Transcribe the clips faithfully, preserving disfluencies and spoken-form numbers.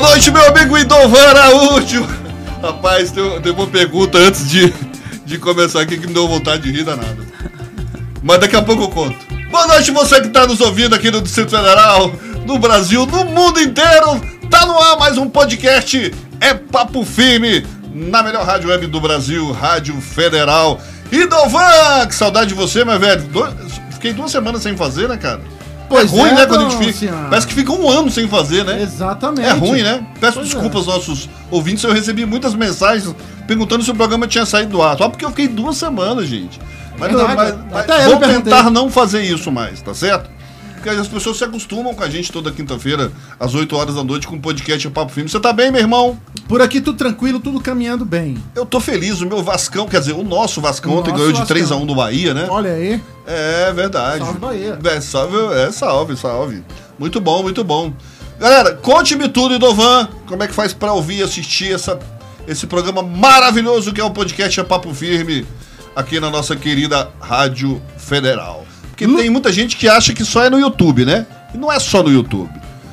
noite, meu amigo Idovan Araújo. Rapaz, tem, tem uma pergunta antes de, de começar aqui que me deu vontade de rir danada. Mas daqui a pouco eu conto. Boa noite, você que está nos ouvindo aqui no Distrito Federal, no Brasil, no mundo inteiro. Tá no ar mais um podcast, é Papo Firme, na melhor rádio web do Brasil, Rádio Federal. Idovan, que saudade de você, meu velho. Do... Fiquei duas semanas sem fazer, né, cara? Pois é ruim, é, né, quando não, a gente fica... senhora. Parece que fica um ano sem fazer, né? Exatamente. É ruim, né? Peço Pois desculpas é. aos nossos ouvintes, eu recebi muitas mensagens perguntando se o programa tinha saído do ar. Só porque eu fiquei duas semanas, gente. Mas, Verdade. mas, mas Até eu vou perguntei. tentar não fazer isso mais, tá certo? Porque as pessoas se acostumam com a gente toda quinta-feira, às oito horas da noite, com o podcast Papo Firme. Você tá bem, meu irmão? Por aqui tudo tranquilo, tudo caminhando bem. Eu tô feliz, o meu Vascão, quer dizer, o nosso Vascão O ontem nosso ganhou de Vascão. três a um do Bahia, né? Olha aí. É verdade. Salve, Bahia. É, salve, é, salve, salve. Muito bom, muito bom. Galera, conte-me tudo, Idovan. Como é que faz pra ouvir e assistir essa, esse programa maravilhoso que é o podcast É Papo Firme, aqui na nossa querida Rádio Federal. Porque Lu- tem muita gente que acha que só é no YouTube, né? E não é só no YouTube.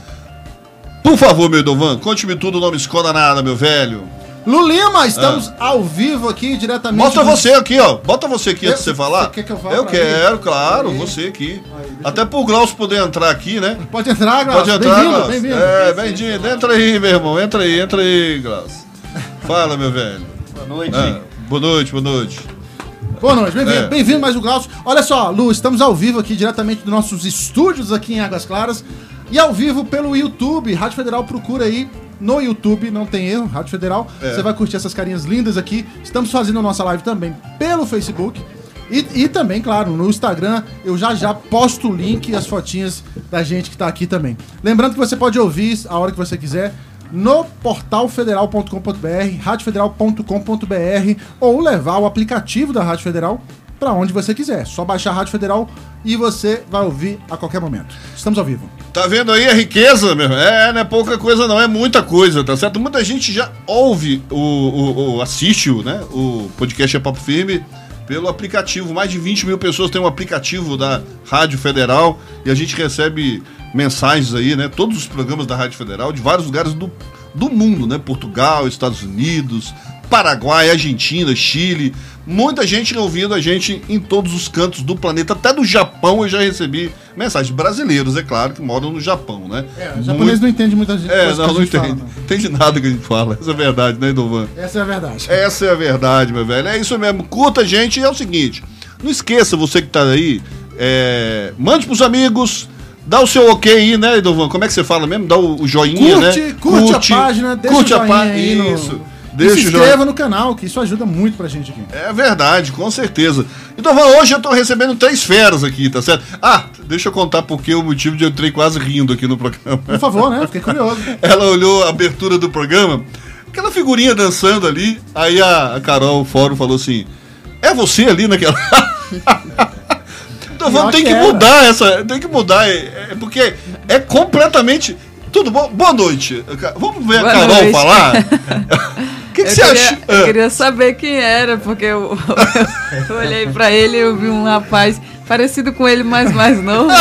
Por favor, meu Idovan, conte-me tudo, não me esconda nada, meu velho. Lu Lima, estamos ao vivo aqui, diretamente... Mostra do- você aqui, ó. Bota você aqui Eu- antes de você falar. você quer que eu vá Eu pra quero, aí? claro, Aí. você aqui. Aí, deixa Até pro Glaucio poder entrar aqui, né? Pode entrar, Glaucio. Pode entrar, Bem-vindo, Glaucio. bem-vindo. É, bem-vindo. Entra aí, meu irmão. Entra aí, entra aí, Glaucio. Fala, meu velho. Boa noite. Ah, boa noite, boa noite. Boa noite, bem-vindo, É. bem-vindo mais o Glaucio. Olha só, Lu, estamos ao vivo aqui, diretamente dos nossos estúdios aqui em Águas Claras. E ao vivo pelo YouTube, Rádio Federal, procura aí no YouTube, não tem erro, Rádio Federal. É. Você vai curtir essas carinhas lindas aqui. Estamos fazendo a nossa live também pelo Facebook. E, e também, claro, no Instagram, eu já já posto o link e as fotinhas da gente que tá aqui também. Lembrando que você pode ouvir a hora que você quiser no portal federal ponto com ponto b r, rádio federal ponto com ponto b r, ou levar o aplicativo da Rádio Federal para onde você quiser. Só baixar a Rádio Federal e você vai ouvir a qualquer momento. Estamos ao vivo. Tá vendo aí a riqueza, meu? É, não é pouca coisa não, é muita coisa, tá certo? Muita gente já ouve, o, o, o assiste o, né, o podcast É Papo Firme pelo aplicativo. Mais de vinte mil pessoas têm um aplicativo da Rádio Federal e a gente recebe mensagens aí, né? Todos os programas da Rádio Federal de vários lugares do, do mundo, né? Portugal, Estados Unidos, Paraguai, Argentina, Chile. Muita gente ouvindo a gente em todos os cantos do planeta. Até do Japão eu já recebi mensagens. Brasileiros, é claro, que moram no Japão, né? É, o japonês não entende muita gente. É, coisa não, que a não gente fala, entende. Entende nada que a gente fala. Essa é a verdade, né, Idovan? não. Essa é a verdade. Essa é a verdade, meu velho. É isso mesmo. Curta a gente e é o seguinte. Não esqueça, você que tá aí, é, mande pros amigos, dá o seu ok aí, né, Idovan? Como é que você fala mesmo? Dá o, o joinha, Curte, né? curte, a página, deixa curte o a joinha página. aí no- Isso. E Deixa se o joinha. inscreva no canal, que isso ajuda muito pra gente aqui. É verdade, com certeza. Então, hoje eu tô recebendo três feras aqui, tá certo? Ah, deixa eu contar porque o motivo de eu entrei quase rindo aqui no programa. Por favor, né? Fiquei curioso. Ela olhou a abertura do programa, aquela figurinha dançando ali, aí a, a Carol, o fórum, falou assim, é você ali naquela... Então, vamos, tem que que era. mudar essa, tem que mudar, é, é porque é completamente... Tudo bom? Boa noite. Vamos ver Boa a Carol noite. falar? O que, que Eu você queria, acha? eu queria saber quem era, porque eu, eu olhei pra ele e eu vi um rapaz parecido com ele, mas mais novo.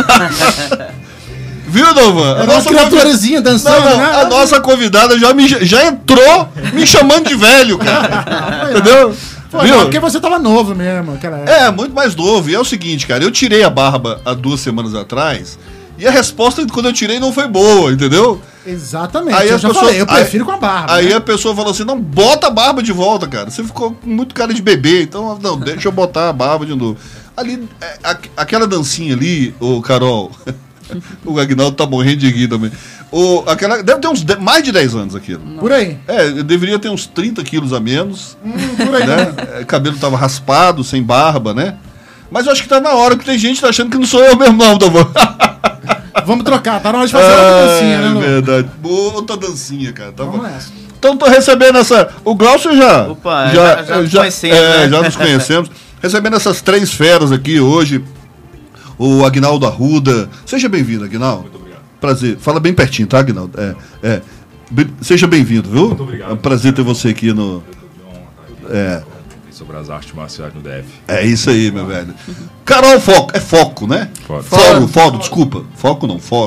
Viu, Dovan? Era uma criaturazinha dançando, Não, não, né? a nossa convidada já, me, já entrou me chamando de velho, cara. Entendeu? Foi, Viu? não, porque você tava novo mesmo, aquela época. É, muito mais novo. E é o seguinte, cara, eu tirei a barba há duas semanas atrás e a resposta quando eu tirei não foi boa, entendeu? Exatamente. Aí eu a já pessoa- falei, eu prefiro aí- com a barba. Aí né? a pessoa falou assim, não, bota a barba de volta, cara. Você ficou com muito cara de bebê, então não, deixa eu botar a barba de novo. Ali, é, a- aquela dancinha ali, ô Carol, o Agnaldo tá morrendo de rir também. O, aquela, deve ter uns de- mais de dez anos aquilo. Por aí. É, eu deveria ter uns trinta quilos a menos, Hum, por aí. né? É, cabelo tava raspado, sem barba, né? Mas eu acho que tá na hora, porque tem gente que tá achando que não sou eu mesmo, não, Dovan. Vamos trocar, tá na hora de fazer outra dancinha, né, É Lu? verdade. Outra dancinha, cara. Tá Vamos bom. nessa. Então tô recebendo essa. O Glaucio já. Opa, já- já nos conhecemos, é, né? já nos conhecemos. Recebendo essas três feras aqui hoje. O Agnaldo Arruda. Seja bem-vindo, Agnaldo. Muito obrigado. Prazer. Fala bem pertinho, tá, Agnaldo? É. é. Be- Seja bem-vindo, viu? Muito obrigado. É um prazer ter você aqui no. Eu tô de honra estar aqui. É. Sobre as artes marciais no D F. É isso aí, meu velho. Carol Foco. É foco, né? Foco. Fórum, fórum, desculpa. Foco não, fórum.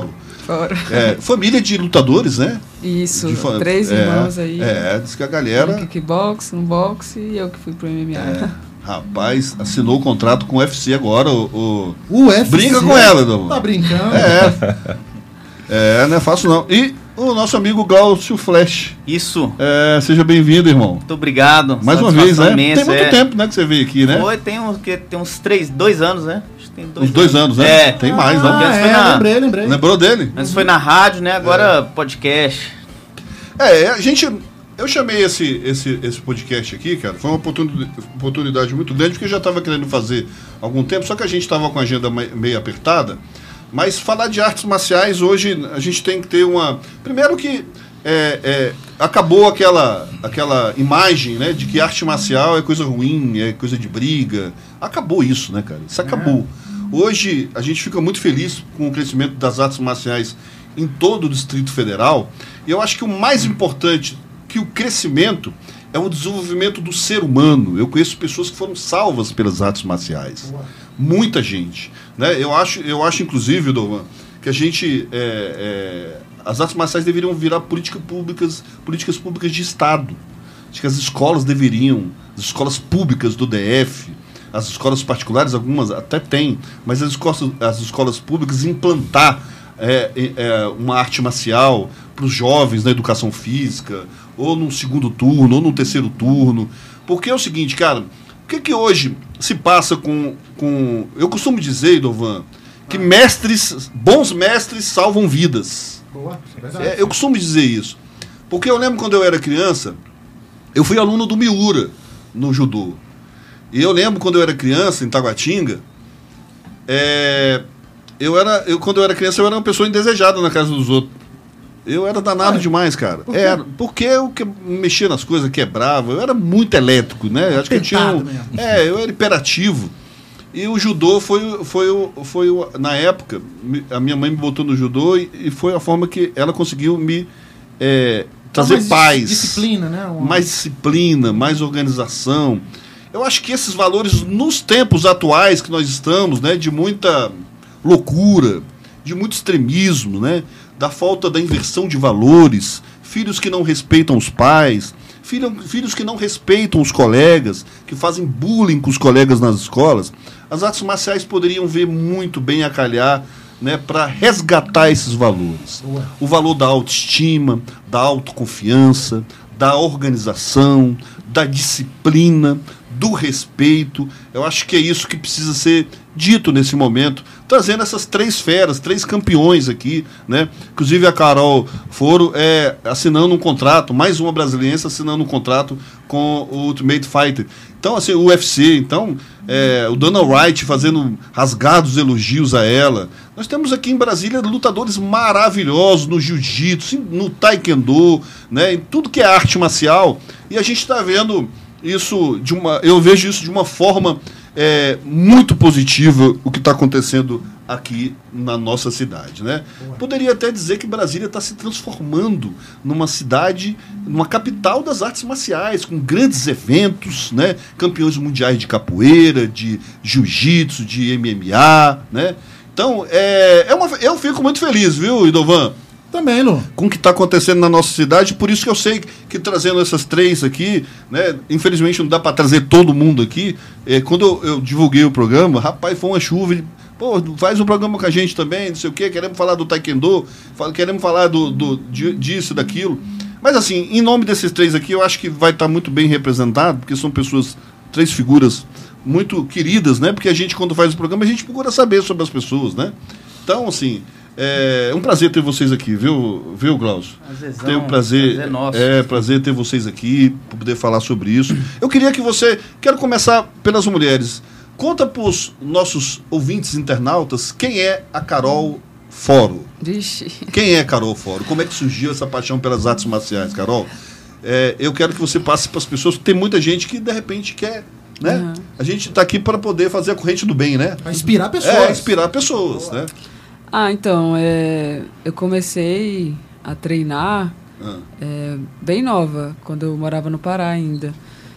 Fora. É, família de lutadores, né? Isso, De fa- três é, irmãos aí. É, diz que a No galera, kickbox, no boxe e eu que fui pro M M A. é, rapaz, assinou o contrato com o U F C agora. O, o- U F C. Brinca com ela, não. Tá brincando? É, é, não é fácil não. E o nosso amigo Glaucio Flash. Isso. É, seja bem-vindo, irmão. Muito obrigado. Mais uma vez, né? Satisfação imensa, Tem muito é. tempo, né, que você veio aqui, né? Foi, tem uns, que, tem uns três, dois anos, né? Acho que tem dois Uns dois anos, né? É. Tem mais, Ah, né? Antes foi é, na- lembrei, lembrei. Lembrou dele? Antes foi na rádio, né? Agora podcast. É, a gente. Eu chamei esse, esse, esse podcast aqui, cara. Foi uma oportunidade, oportunidade muito grande, porque eu já estava querendo fazer há algum tempo, só que a gente estava com a agenda me- meio apertada. Mas falar de artes marciais hoje, a gente tem que ter uma. Primeiro que é, é, acabou aquela, aquela imagem, né, de que arte marcial é coisa ruim, é coisa de briga. Acabou isso, né, cara? Isso acabou. Hoje a gente fica muito feliz com o crescimento das artes marciais em todo o Distrito Federal. E eu acho que o mais importante que o crescimento é o desenvolvimento do ser humano. Eu conheço pessoas que foram salvas pelas artes marciais. Muita gente. Né? Eu, acho, eu acho, inclusive, Dovan, que a gente. É, é, as artes marciais deveriam virar políticas públicas, políticas públicas de Estado. Acho que as escolas deveriam, as escolas públicas do D F, as escolas particulares, algumas até têm, mas as escolas, as escolas públicas implantar é, é, uma arte marcial para os jovens na educação física, ou num segundo turno, ou num terceiro turno. Porque é o seguinte, cara, o que, que hoje se passa com, com... Eu costumo dizer, Dovan, que mestres, bons mestres salvam vidas. Boa, é verdade. É, eu costumo dizer isso. Porque eu lembro quando eu era criança, eu fui aluno do Miura, no judô. E eu lembro quando eu era criança, em Taguatinga, é, eu era, eu, quando eu era criança, eu era uma pessoa indesejada na casa dos outros. Eu era danado Ah, demais, cara. por quê? Era, porque eu que mexia nas coisas, quebrava. Eu era muito elétrico, né? Acho que eu tinha um, Tentado mesmo. é, eu era hiperativo. E o judô foi, foi, o- foi o- na época, me- a minha mãe me botou no judô e, e foi a forma que ela conseguiu me é, trazer mais paz. disciplina, né? Uma- Mais disciplina, mais organização. Eu acho que esses valores, nos tempos atuais que nós estamos, né, de muita loucura, de muito extremismo, né, da falta da inversão de valores, filhos que não respeitam os pais, filho, filhos que não respeitam os colegas, que fazem bullying com os colegas nas escolas, as artes marciais poderiam ver muito bem a calhar, né, para resgatar esses valores. Boa. O valor da autoestima, da autoconfiança, da organização, da disciplina, do respeito. Eu acho que é isso que precisa ser dito nesse momento, trazendo essas três feras, três campeões aqui, né? Inclusive a Carol Foro é assinando um contrato, mais uma brasileira assinando um contrato com o Ultimate Fighter. Então, assim, o U F C, então, é, o Dana White fazendo rasgados elogios a ela. Nós temos aqui em Brasília lutadores maravilhosos no jiu-jitsu, no taekwondo, né, em tudo que é arte marcial. E a gente está vendo isso de uma. Eu vejo isso de uma forma é, muito positiva, o que está acontecendo aqui na nossa cidade, né? Poderia até dizer que Brasília está se transformando numa cidade, numa capital das artes marciais, com grandes eventos, né? Campeões mundiais de capoeira, de jiu-jitsu, de M M A, né? Então, é, é uma, eu fico muito feliz, viu, Idovan? Também, Lu. Com o que está acontecendo na nossa cidade, por isso que eu sei que, que trazendo essas três aqui, né, infelizmente não dá para trazer todo mundo aqui. É, quando eu, eu divulguei o programa, rapaz, foi uma chuva. Ele, pô, faz um programa com a gente também, não sei o quê, queremos falar do taekwondo, fala, queremos falar do, do, de- disso, daquilo. Mas assim, em nome desses três aqui, eu acho que vai estar muito bem representado, porque são pessoas, três figuras muito queridas, né? Porque a gente, quando faz o programa, a gente procura saber sobre as pessoas, né? Então, assim, é um prazer ter vocês aqui, viu, viu, Glaucio? Prazerzão, Tenho prazer, prazer nosso. é prazer ter vocês aqui, para poder falar sobre isso. Eu queria que você, quero começar pelas mulheres. Conta para os nossos ouvintes internautas quem é a Carol Foro. Vixe. Quem é Carol Foro? Como é que surgiu essa paixão pelas artes marciais, Carol? É, eu quero que você passe para as pessoas, porque tem muita gente que de repente quer, né? Uhum. A gente está aqui para poder fazer a corrente do bem, né? Pra inspirar pessoas. É, inspirar pessoas, né? Ah, então, é, eu comecei a treinar Ah, é, bem nova, quando eu morava no Pará ainda,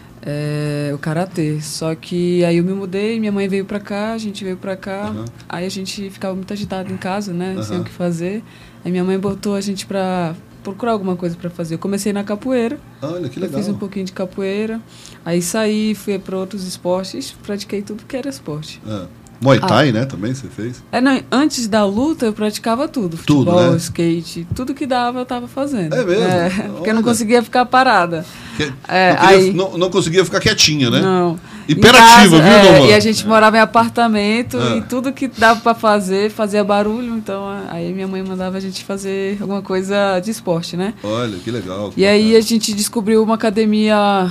é, o karatê. Só que aí eu me mudei, minha mãe veio pra cá, a gente veio pra cá, Aham. aí a gente ficava muito agitado em casa, né, sem Aham. o que fazer. Aí minha mãe botou a gente pra procurar alguma coisa pra fazer. Eu comecei na capoeira. Olha, que Eu legal. fiz um pouquinho de capoeira. Aí saí, fui para outros esportes, pratiquei tudo que era esporte. Ah. Muay Thai, ah. né? Também você fez? É, não, antes da luta eu praticava tudo. Tudo, futebol, né? skate, tudo que dava eu tava fazendo. É mesmo? É, porque eu não conseguia ficar parada. Que, é, não, queria, aí, não, não conseguia ficar quietinha, né? Não. Imperativa, casa, viu, é, Dom? E a gente morava em apartamento é. e tudo que dava pra fazer fazia barulho. Então aí minha mãe mandava a gente fazer alguma coisa de esporte, né? Olha, que legal. Que e bacana. aí a gente descobriu uma academia...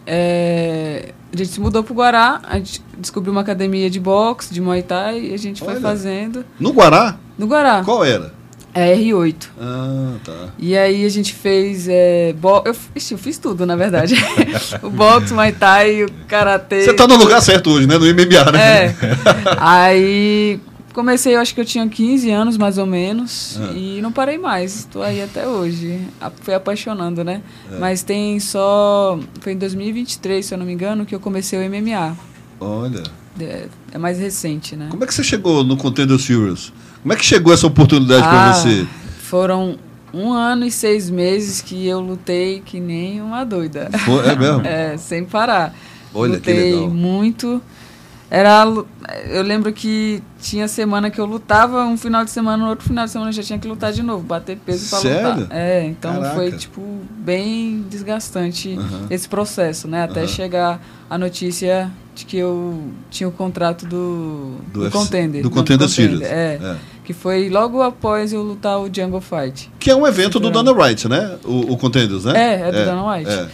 É, a gente se mudou pro Guará, a gente descobriu uma academia de boxe, de Muay Thai, e a gente Olha. foi fazendo. No Guará? No Guará. Qual era? É R oito. Ah, tá. E aí a gente fez... É, bo... eu, ixi, eu fiz tudo, na verdade. O boxe, Muay Thai, o karatê. Você tá no lugar certo hoje, né? No M M A, né? É. Aí comecei, eu acho que eu tinha quinze anos, mais ou menos, Ah. e não parei mais. Estou aí até hoje. A- Foi apaixonando, né? É. Mas tem só... Foi em dois mil e vinte e três, se eu não me engano, que eu comecei o M M A. Olha. É, é mais recente, né? Como é que você chegou no Contender Series? Como é que chegou essa oportunidade Ah, pra você? Foram um ano e seis meses que eu lutei que nem uma doida. Pô, é mesmo? É, sem parar. Olha, que Lutei legal. muito. Era, lu- eu lembro que tinha semana que eu lutava, um final de semana, no outro final de semana eu já tinha que lutar de novo, bater peso pra Sério? lutar. É, então Caraca. foi, tipo, bem desgastante Aham. esse processo, né? Até Aham. chegar a notícia de que eu tinha o contrato do, Do do, U F C, Contender. do não, Contender Series. É, É. que foi logo após eu lutar o Jungle Fight. Que é um evento do Cinturão. Dana White, né? O, o Contenders, né? É, é do Dana White. É.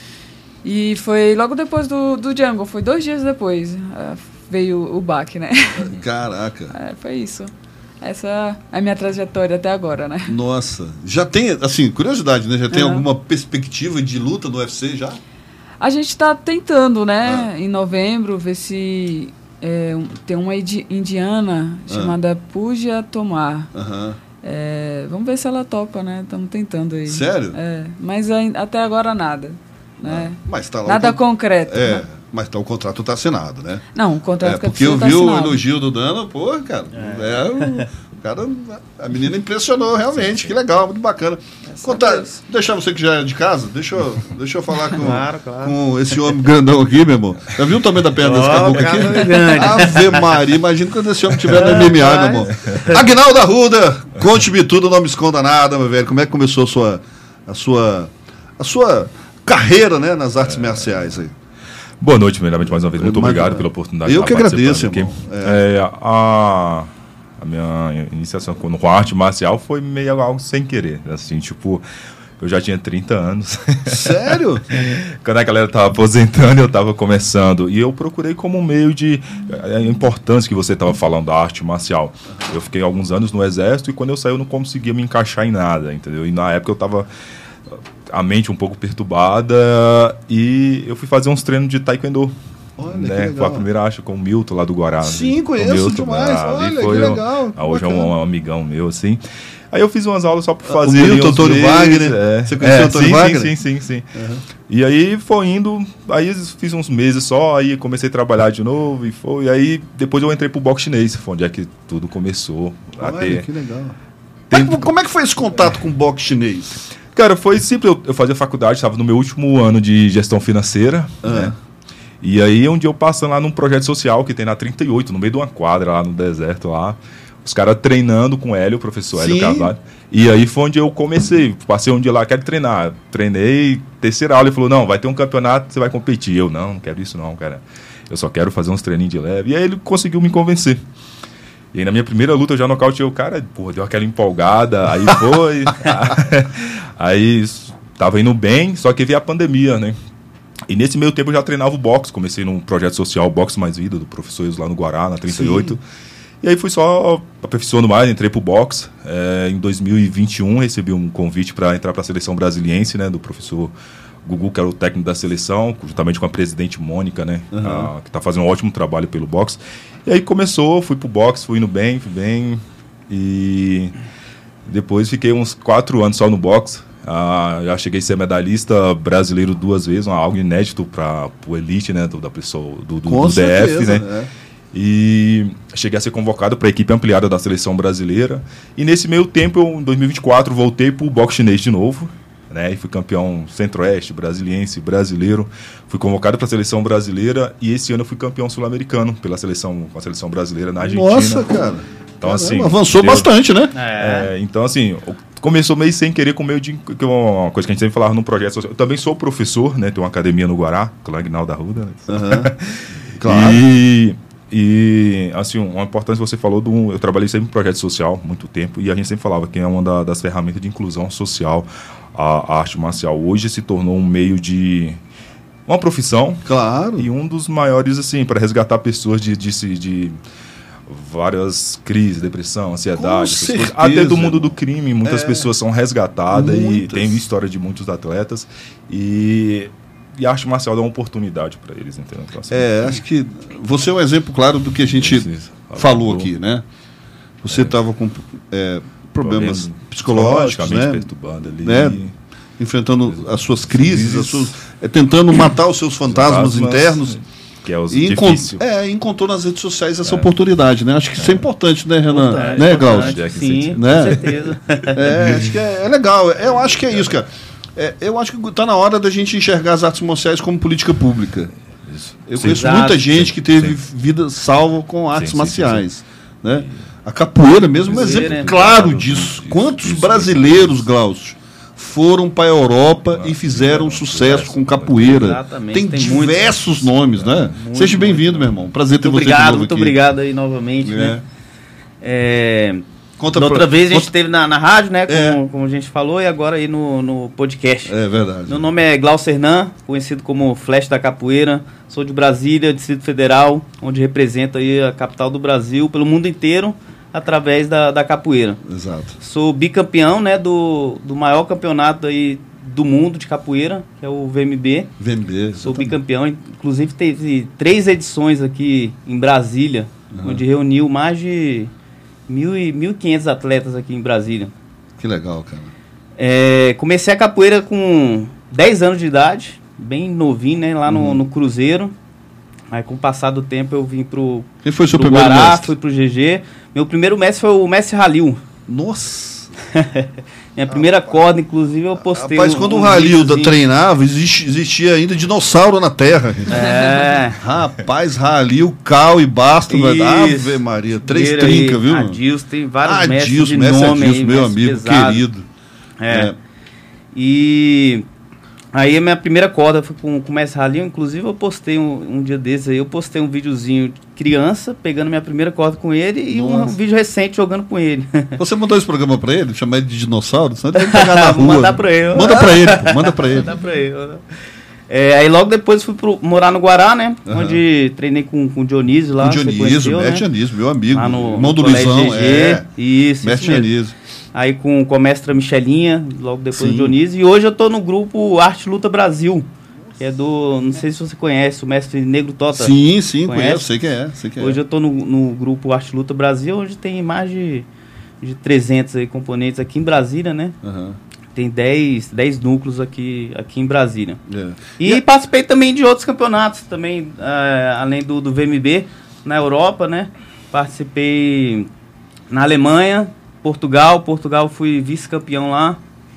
E foi logo depois do, do Jungle, foi dois dias depois. ah, veio o baque, né? Caraca. É, foi isso. Essa é a minha trajetória até agora, né? Nossa. Já tem, assim, curiosidade, né? Já tem Aham. alguma perspectiva de luta no U F C já? A gente está tentando, né, Ah. em novembro, ver se é, um- tem uma indi- indiana Ah. chamada Pooja Tomar. Aham. É, vamos ver se ela topa, né? Estamos tentando aí. Sério? É, mas ain- até agora nada. Né? Mas tá lá. Nada o con- concreto. É, né? mas tá, o contrato tá assinado, né? Não, o contrato É, que a porque eu pessoa vi tá o assinado. elogio do Dana, pô, cara. É, o, o cara, a menina impressionou realmente, que legal, muito bacana. Contar, Deus. deixar você que já é de casa, deixa eu, deixa eu falar com, Claro, claro. com esse homem grandão aqui, meu irmão. Já viu o tamanho da perna desse Ó, caboclo o cara aqui? é grande. Ave Maria, imagina quando esse homem estiver no M M A, meu irmão. Aguinaldo Arruda, conte-me tudo, não me esconda nada, meu velho. Como é que começou a sua, a sua, a sua carreira, né, nas artes marciais aí? Boa noite, primeiramente, mais uma vez. Muito Mais obrigado uma- pela oportunidade Eu de que estar agradeço, participando irmão. aqui. É, a, a minha iniciação com, com a arte marcial foi meio algo sem querer. Assim, tipo, eu já tinha trinta anos. Sério? Quando a galera estava aposentando, eu estava começando. E eu procurei como um meio de... A importância que você estava falando da arte marcial. Eu fiquei alguns anos no exército e quando eu saí eu não conseguia me encaixar em nada, entendeu? E na época eu estava... a mente um pouco perturbada e eu fui fazer uns treinos de taekwondo. Olha, que Né? legal. Foi a primeira, acho, com o Milton lá do Guará. Sim, Com o conheço Milton, demais. né? Ali Olha, foi que um- legal, que ah, hoje é um, bacana. um amigão meu, assim. Aí eu fiz umas aulas só para Ah, o fazer. ali Milton, uns Antônio meses, Wagner. é. Você conheceu o É, Antônio sim, Wagner? Sim, sim, sim, sim. Uhum. E aí foi indo, aí fiz uns meses só, aí comecei a trabalhar de novo e foi. E aí depois eu entrei pro boxe chinês, foi onde é que tudo começou a Olha, ter. que legal. Tem- Mas como é que foi esse contato com o boxe chinês? Cara, foi simples. Eu, eu fazia faculdade, estava no meu último ano de gestão financeira. Ah. Né? E aí, um dia eu passando lá num projeto social que tem na trinta e oito, no meio de uma quadra lá no deserto lá. Os caras treinando com o Hélio, o professor Hélio Sim. Carvalho. E aí foi onde eu comecei. Passei um dia lá, quero treinar. Treinei, terceira aula, ele falou, não, vai ter um campeonato, você vai competir. Eu, não, não quero isso não, cara. Eu só quero fazer uns treininhos de leve. E aí ele conseguiu me convencer. E aí na minha primeira luta eu já nocauteei o cara, porra, deu aquela empolgada, aí foi. Aí tava indo bem, só que veio a pandemia, né? E nesse meio tempo eu já treinava o boxe, comecei num projeto social Boxe Mais Vida, do professor Ilso lá no Guará, na trinta e oito. Sim. E aí fui só aperfeiçoando mais, entrei pro boxe. É, em dois mil e vinte e um recebi um convite para entrar para a seleção brasiliense, né, do professor Gugu, que era o técnico da seleção, juntamente com a presidente Mônica, né, Uhum. a, que está fazendo um ótimo trabalho pelo boxe. E aí começou, fui pro boxe, fui indo bem, fui bem. E depois fiquei uns quatro anos só no boxe. Ah, já cheguei a ser medalhista brasileiro duas vezes, algo inédito para o elite, né, do, da pessoa, do, do, Com do D F, certeza, né? né? E cheguei a ser convocado para a equipe ampliada da seleção brasileira. E nesse meio tempo, eu, em dois mil e vinte e quatro, voltei para o boxe chinês de novo. Né, e fui campeão centro-oeste, brasiliense, brasileiro. Fui convocado para a seleção brasileira e esse ano eu fui campeão sul-americano pela seleção, com a seleção brasileira na Argentina. Nossa, cara. Então, Caramba, assim, avançou deu, bastante, né? É. É, então, assim, começou meio sem querer, com meio de. Que uma coisa que a gente sempre falava num projeto social. Eu também sou professor, né? Tenho uma academia no Guará, Clagnal da Ruda. Né? Uhum. Claro. E. E, assim, uma importância que você falou, do, eu trabalhei sempre em projeto social muito tempo, e a gente sempre falava que é uma da, das ferramentas de inclusão social, a, a arte marcial. Hoje se tornou um meio de... uma profissão. Claro. E um dos maiores, assim, para resgatar pessoas de, de, de, de várias crises, depressão, ansiedade, essas coisas. Até do mundo do crime, muitas é. pessoas são resgatadas, Muitas. e tem história de muitos atletas, e... E a arte marcial dá uma oportunidade para eles, entendeu? Então, assim, É, acho que você é um exemplo claro do que a gente Precisa. falou aqui, né? Você estava com é, problemas Problemas psicológicos, né? perturbando ali. Né? Enfrentando as suas crises, Crises. as suas, é, tentando matar os seus fantasmas, internos. Que é os E encon difícil. é, encontrou nas redes sociais essa oportunidade, né? Acho que isso é importante, né, Renan? Importante, Né, importante, Glaucio? Sim, Né? com certeza. É, acho que é, é legal. Eu acho que é isso, cara. É, eu acho que está na hora da gente enxergar as artes marciais como política pública. Isso. Eu Sim. conheço Exato. muita gente Sim, que teve sim. vida salva com artes Sim, sim, marciais. Né? A capoeira mesmo é um Capoeira, exemplo né? claro Isso, disso. isso, Quantos isso, brasileiros, isso. Glaucio, foram para a Europa Ah, e fizeram fizeram sucesso sucesso com capoeira? Exatamente, Tem, tem diversos nomes, né? Muito, Seja bem-vindo, muito, meu irmão. Prazer ter Muito você de obrigado, novo muito aqui. obrigado aí novamente, É. né? É, Conta da pra- outra vez a gente conta- esteve na, na rádio, né? Como, É. como a gente falou, e agora aí no, no podcast. É verdade. Meu nome é Glaucio Hernan, conhecido como Flash da Capoeira. Sou de Brasília, Distrito Federal, onde represento aí a capital do Brasil pelo mundo inteiro através da, da capoeira. Exato. Sou bicampeão, né, do, do maior campeonato aí do mundo de capoeira, que é o V M B. V M B. Sou exatamente. bicampeão, inclusive teve três edições aqui em Brasília, Uhum. onde reuniu mais de mil e mil e quinhentos atletas aqui em Brasília. Que legal, cara. É, comecei a capoeira com dez anos de idade, bem novinho, né, lá no, Uhum. no Cruzeiro. Aí com o passar do tempo eu vim pro, Quem foi o seu pro primeiro Guará, mestre? fui pro G G. Meu primeiro mestre foi o mestre Halil. Nossa! Minha primeira corda, inclusive, eu postei. Rapaz, um- quando um o Halil videozinho. treinava, existia, existia ainda dinossauro na Terra. É. Rapaz, Halil, Cal e Basto. Isso. Ave Maria, três Primeiro trinca, aí, viu? Adilson, tem vários mestres Adilson, de mestre nome Adilson, aí, meu mestre amigo, pesado. querido. É. É. E aí a minha primeira corda foi com, com o mestre Halil. Inclusive eu postei um, um dia desses aí, eu postei um videozinho de criança, pegando minha primeira corda com ele e um, Nossa. vídeo recente jogando com ele. Você mandou esse programa pra ele? Chamar ele de dinossauro? Senão ele vai pegar na Vou rua. mandar pra ele. Manda pra ele, pô, manda pra ele. Dá pra ele. né? É, aí logo depois fui pro, morar no Guará, né? Aham. Onde treinei com, com o Dionísio lá. O você Dionísio, conheceu, mestre né? Dionísio, meu amigo. Lá no, irmão no do Colégio Luizão, G G. é. Isso, Mestre isso mesmo. Dionísio. Aí com, com a mestra Michelinha, logo depois Sim. do Dionísio. E hoje eu tô no grupo Arte Luta Brasil, que é do, não sei se você conhece, o mestre Negro Tota. Sim, sim, Conhece? conheço, sei quem é. Sei quem Hoje é. eu tô no, no grupo Arte Luta Brasil, onde tem mais de, de trezentos aí componentes aqui em Brasília, né? Aham, Tem dez, dez núcleos aqui, aqui em Brasília. é. E participei também de outros campeonatos também, eh, além do, do V M B, na Europa, né? Participei na Alemanha, Portugal. Portugal fui vice-campeão lá,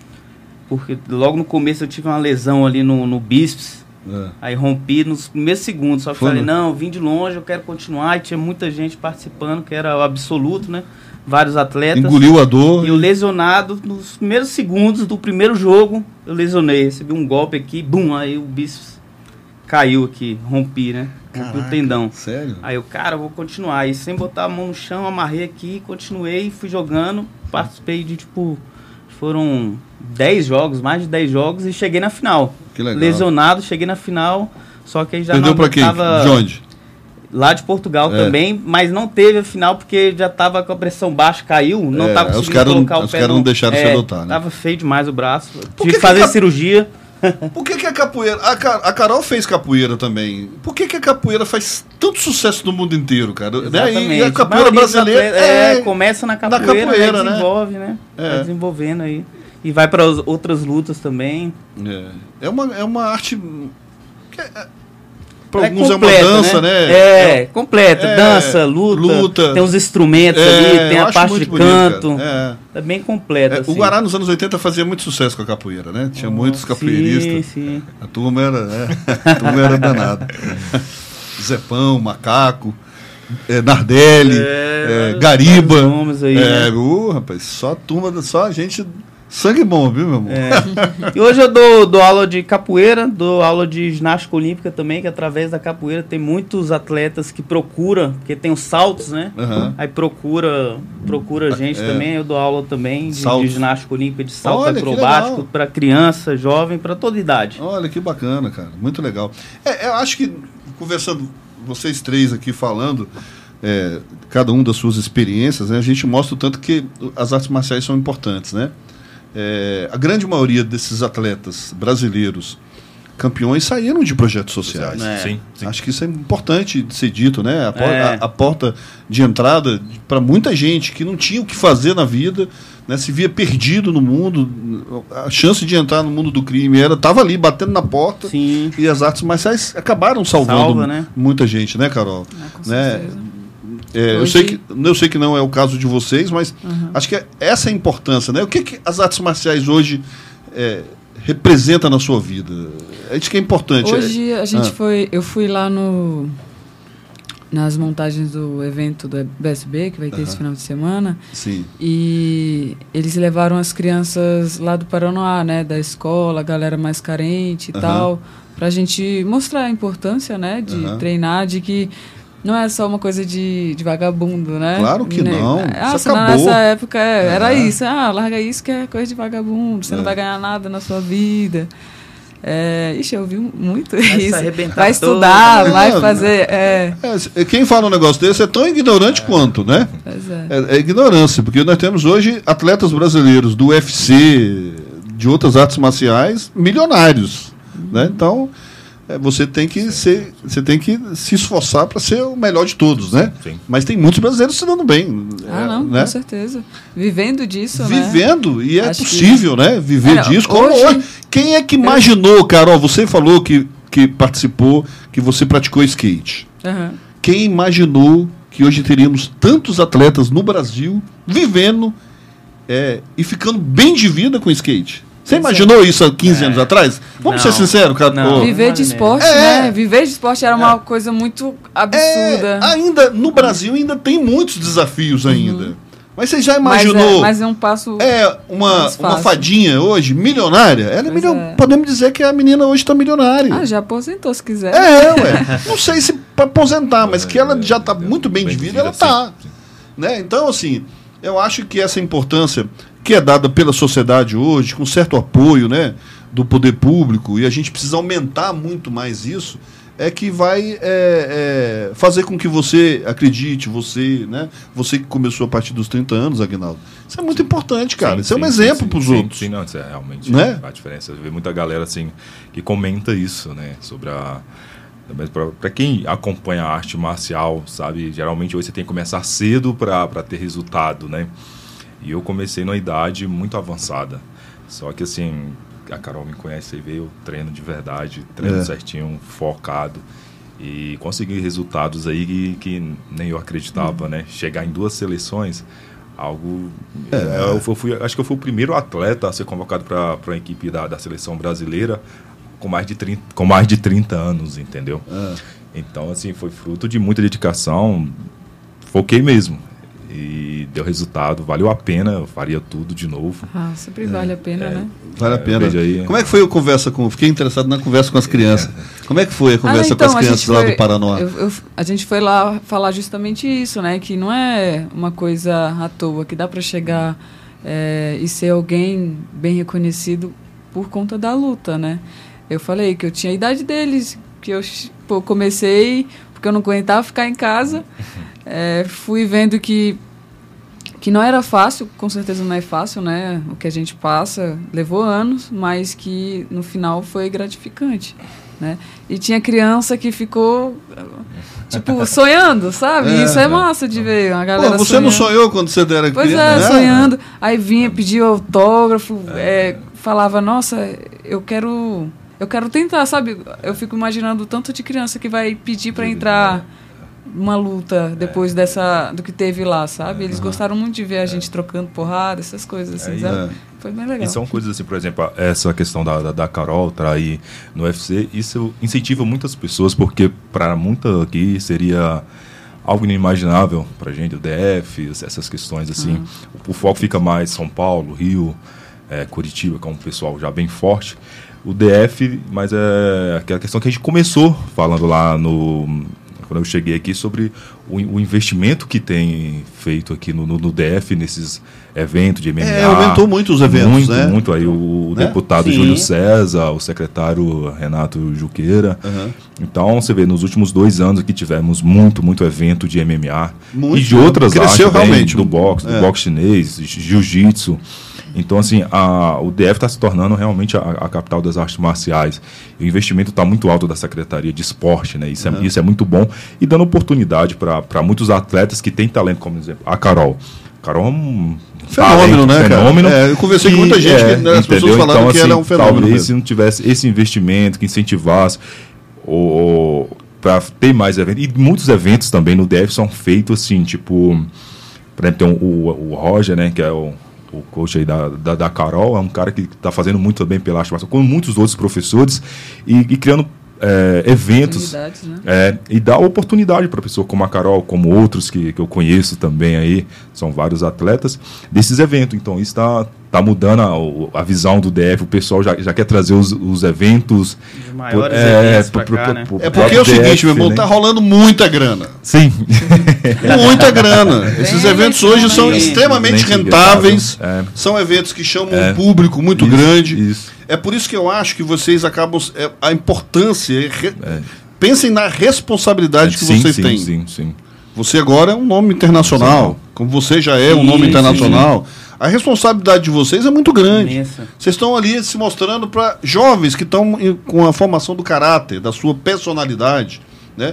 porque logo no começo eu tive uma lesão ali no, no bíceps. É. Aí rompi nos primeiros segundos, só que Foi, falei, né? não, vim de longe, eu quero continuar. E tinha muita gente participando, que era o absoluto, né? Vários atletas. Engoliu a dor. E o lesionado, nos primeiros segundos do primeiro jogo, eu lesionei. Recebi um golpe aqui, bum, aí o bíceps caiu aqui, rompi, né? Rompi o Caraca, tendão. Sério? Aí eu, cara, eu vou continuar. E sem botar a mão no chão, amarrei aqui, continuei, fui jogando. Participei de, tipo, foram dez jogos, mais de dez jogos, e cheguei na final. Que legal. Lesionado, cheguei na final, só que aí já Perdeu não pra quem? tava De onde? lá de Portugal É. também, mas não teve a final porque já tava com a pressão baixa, caiu, não É, tava os conseguindo caras não- colocar o os pé caras no- não deixaram você lutar, né? Tava feio demais o braço. Por Tive que que que fazer cap- cirurgia. Por que, que a capoeira. A, Ca- a Carol fez capoeira também. Por que, que a capoeira faz tanto sucesso no mundo inteiro, cara? Né? E a capoeira maioria dos brasileira. atletas, é, começa na capoeira, capoeira, né, né? desenvolve, né? É. Vai desenvolvendo aí. E vai para outras lutas também. É, é, uma, é uma arte. que é- Para alguns completa, é uma dança, né? né? É, é, completa. É, dança, luta, luta. Tem os instrumentos É, ali, tem eu a acho parte muito de bonito, canto. cara. É. É bem completa. É, assim. O Guará nos anos oitenta fazia muito sucesso com a capoeira, né? Tinha muitos capoeiristas. Sim, sim. A turma era, é, a turma era danada. Zepão, Macaco, é, Nardelli, É, é, Gariba. nomes aí, é, né? uh, rapaz, só turma, só gente sangue bom, viu, meu amor? É. E hoje eu dou, dou aula de capoeira, dou aula de ginástica olímpica também, que através da capoeira tem muitos atletas que procuram, porque tem os saltos, né? Uhum. Aí procura, procura gente É. também, eu dou aula também de, Saltos. de ginástica olímpica, de salto Olha, que acrobático legal. para criança, jovem, para toda idade. Olha que bacana, cara. Muito legal. É, eu acho que, conversando, vocês três aqui falando, é, cada um das suas experiências, né, a gente mostra o tanto que as artes marciais são importantes, né? É, a grande maioria desses atletas brasileiros campeões saíram de projetos sociais. É. Sim, sim. Acho que isso é importante de ser dito, né? A, por- É. a- a porta de entrada para muita gente que não tinha o que fazer na vida, né? Se via perdido no mundo, a chance de entrar no mundo do crime era estava ali batendo na porta. Sim. E as artes marciais acabaram salvando Salva, né? muita gente, né, Carol? Ah, com Né? certeza. É, eu, Hoje- sei que, eu sei que não é o caso de vocês, mas Uhum. acho que é essa é a importância, né? O que, que as artes marciais hoje é, representam na sua vida? É isso que é importante. Hoje é, a gente ah, foi. Eu fui lá no. Nas montagens do evento do B S B, que vai ter esse final de semana. Sim. E eles levaram as crianças lá do Paranoá, né? Da escola, a galera mais carente e Aham. tal. Pra gente mostrar a importância, né? De Aham. treinar, de que não é só uma coisa de, de vagabundo, né? Claro que Né? não. Ah, Isso acabou. nessa época é, era É. isso. Ah, larga isso que é coisa de vagabundo. Você É. não vai ganhar nada na sua vida. É, ixi, eu ouvi muito se isso. arrebentar Vai todo. estudar, vai É, fazer. É, É, quem fala um negócio desse é tão ignorante quanto, né? pois é. É, é ignorância, porque nós temos hoje atletas brasileiros do U F C, de outras artes marciais, milionários, né? Então, é, você tem que ser, você tem que se esforçar para ser o melhor de todos, né? Sim. Mas tem muitos brasileiros se dando bem, Ah, é, não, né? com certeza. Vivendo disso, né? Vivendo, e é Acho que- possível, né? Viver Olha, disso. Como hoje- hoje. Quem é que imaginou, Carol? Você falou que, que participou, que você praticou skate. Aham. Quem imaginou que hoje teríamos tantos atletas no Brasil vivendo é, e ficando bem de vida com skate? Você Pois é. imaginou isso há quinze É. anos atrás? Vamos Não. ser sinceros, cara. Não. Ô, Viver de imaginei. esporte, É. né? Viver de esporte era uma coisa muito absurda. É, ainda no Brasil ainda tem muitos desafios ainda. Mas você já mas, imaginou? é, mas é um passo. É uma, mais uma fácil. fadinha hoje, milionária. Ela é Pois milio... é. Podemos dizer que a menina hoje está milionária. Ah, já aposentou se quiser. É, ué. Não sei se para aposentar, mas que ela já está muito bem, de vida, ela está. sim, sim. Né? Então, assim, eu acho que essa importância que é dada pela sociedade hoje, com certo apoio, né, do poder público, e a gente precisa aumentar muito mais isso, é que vai é, é, fazer com que você acredite, você, né, você que começou a partir dos trinta anos, Aguinaldo. Isso é muito importante, cara. Sim, isso é um sim, exemplo sim, para os sim, outros. Sim, não, isso é realmente Né? a diferença. Eu vejo muita galera assim que comenta isso, né? Sobre a. Para quem acompanha a arte marcial, sabe? Geralmente hoje você tem que começar cedo para ter resultado, né? E eu comecei numa idade muito avançada. Só que assim, a Carol me conhece e vê, eu treino de verdade, treino É. certinho, focado. E consegui resultados aí que, que nem eu acreditava, né? Chegar em duas seleções, algo... É. Eu fui, acho que eu fui o primeiro atleta a ser convocado para a equipe da, da seleção brasileira com mais de trinta, com mais de trinta anos, entendeu? É. Então, assim, foi fruto de muita dedicação. Foquei mesmo. E deu resultado, valeu a pena, eu faria tudo de novo. Ah, sempre vale a pena, né? Vale a É, pena. veja aí. Como é que foi a conversa com... Fiquei interessado na conversa com as crianças. Como é que foi a conversa Ah, então, com as a crianças gente lá foi- do Paraná? eu- eu- a gente foi lá falar justamente isso, né? Que não é uma coisa à toa, que dá para chegar é, e ser alguém bem reconhecido por conta da luta, né? Eu falei que eu tinha a idade deles, que eu pô, comecei porque eu não aguentava ficar em casa. É, fui vendo que que não era fácil, com certeza não é fácil, né? O que a gente passa levou anos, mas que no final foi gratificante, né? E tinha criança que ficou tipo sonhando, sabe? É, Isso é é. massa de ver a galera Pô, você sonhando. não sonhou quando você era Pois criança? é, né? sonhando. Aí vinha, pedia autógrafo, é, falava, nossa, eu quero eu quero tentar, sabe? Eu fico imaginando o tanto de criança que vai pedir para entrar uma luta depois é. dessa do que teve lá, sabe? Eles uhum. gostaram muito de ver a gente é. trocando porrada, essas coisas assim, é, sabe? É. Foi bem legal. E são coisas assim, por exemplo, essa questão da, da, da Carol trair no U F C, isso incentiva muitas pessoas, porque para muita aqui seria algo inimaginável pra gente, o D F, essas questões assim. Uhum. O, o foco fica mais São Paulo, Rio, é, Curitiba, que é um pessoal já bem forte. O D F, mas é aquela questão que a gente começou falando lá no... quando eu cheguei aqui, sobre o, o investimento que tem feito aqui no, no, no D F, nesses eventos de M M A. É, aumentou muito os eventos, muito, né? Muito, aí o, o né? deputado Sim. Júlio César, o secretário Renato Juqueira. Uhum. Então, você vê, nos últimos dois anos aqui tivemos muito, muito evento de M M A. Muito, e de outras cresceu artes, realmente. do boxe, é. do boxe chinês, jiu-jitsu. Então, assim, a, o D F está se tornando realmente a, a capital das artes marciais. E o investimento está muito alto da Secretaria de Esporte, né? Isso, uhum. é, isso é muito bom. E dando oportunidade para muitos atletas que têm talento, como exemplo, a Carol. Carol é um fenômeno, talento, né, fenômeno. cara? É, eu conversei com muita gente, é, que, né, as pessoas falaram então, que assim, ela é um fenômeno. Talvez mesmo. se não tivesse esse investimento que incentivasse ou, para ter mais eventos. E muitos eventos também no D F são feitos assim, tipo, por exemplo, tem o, o Roger, né, que é o o coach aí da, da, da Carol, é um cara que está fazendo muito bem pela arte marcial, com muitos outros professores, e, e criando é, eventos, né? é, e dá oportunidade para pessoa como a Carol, como outros que, que eu conheço também aí, são vários atletas, desses eventos. Então isso está tá mudando a, a visão do D F, o pessoal já, já quer trazer os, os eventos... Os maiores por, é, eventos pro, pra cá, É né? pro, pro porque é o D F, seguinte, meu irmão, né? tá rolando muita grana. Sim. Muita grana. Esses Bem, eventos hoje são bem, extremamente bem rentáveis, é. são eventos que chamam É. um público muito Isso, grande. isso. É por isso que eu acho que vocês acabam... é, a importância... é re- É. Pensem na responsabilidade que sim, vocês sim, têm. Sim, sim. Você agora é um nome internacional, como você já é um Sim, nome sim, internacional. A responsabilidade de vocês é muito grande. Imensa. Vocês estão ali se mostrando para jovens que estão em- com a formação do caráter, da sua personalidade, né?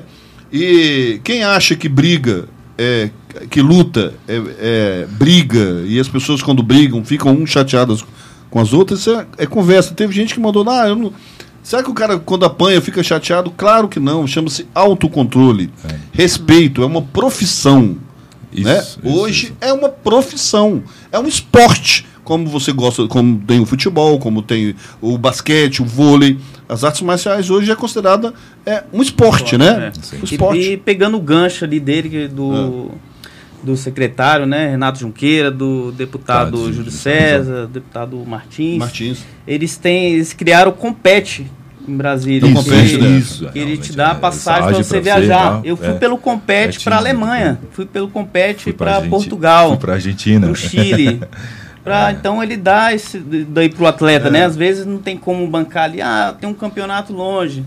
E quem acha que briga, é, que luta, é, é, briga, e as pessoas quando brigam ficam um chateadas com as outras, isso é, é conversa. Teve gente que mandou, ah, eu não... Será que o cara, quando apanha, fica chateado? Claro que não. Chama-se autocontrole. É. Respeito. É uma profissão. Isso, Né? isso, Hoje isso. é uma profissão. É um esporte. Como você gosta, como tem o futebol, como tem o basquete, o vôlei. As artes marciais hoje é considerada é, um esporte, né? É. Um esporte. E, e pegando o gancho ali dele, que do, do secretário, né, Renato Junqueira, do deputado Tá, Júlio sim, César, deputado Martins. Martins. Eles têm, eles criaram o Compete em Brasília. Isso, que, Compete, né? isso, que ele te realmente, dá a é, passagem para passagem você pra você, viajar. tá? Eu fui É. pelo Compete Pertinho, para a Alemanha, né? fui pelo Compete Fui pra para Argenti- Portugal, Fui pra Argentina. para o Chile. Pra, então ele dá esse daí pro atleta, É. né? Às vezes não tem como bancar ali, ah, tem um campeonato longe.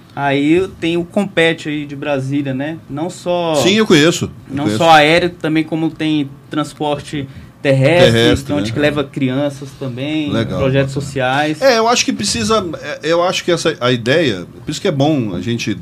Aí tem o Compete aí de Brasília, né? Não só Sim, eu conheço. Eu não conheço. só aéreo, também como tem transporte terrestre, Terrestre, onde né? que leva crianças também, Legal, projetos bacana. sociais. É, eu acho que precisa. é, Eu acho que essa a ideia. Por isso que é bom a gente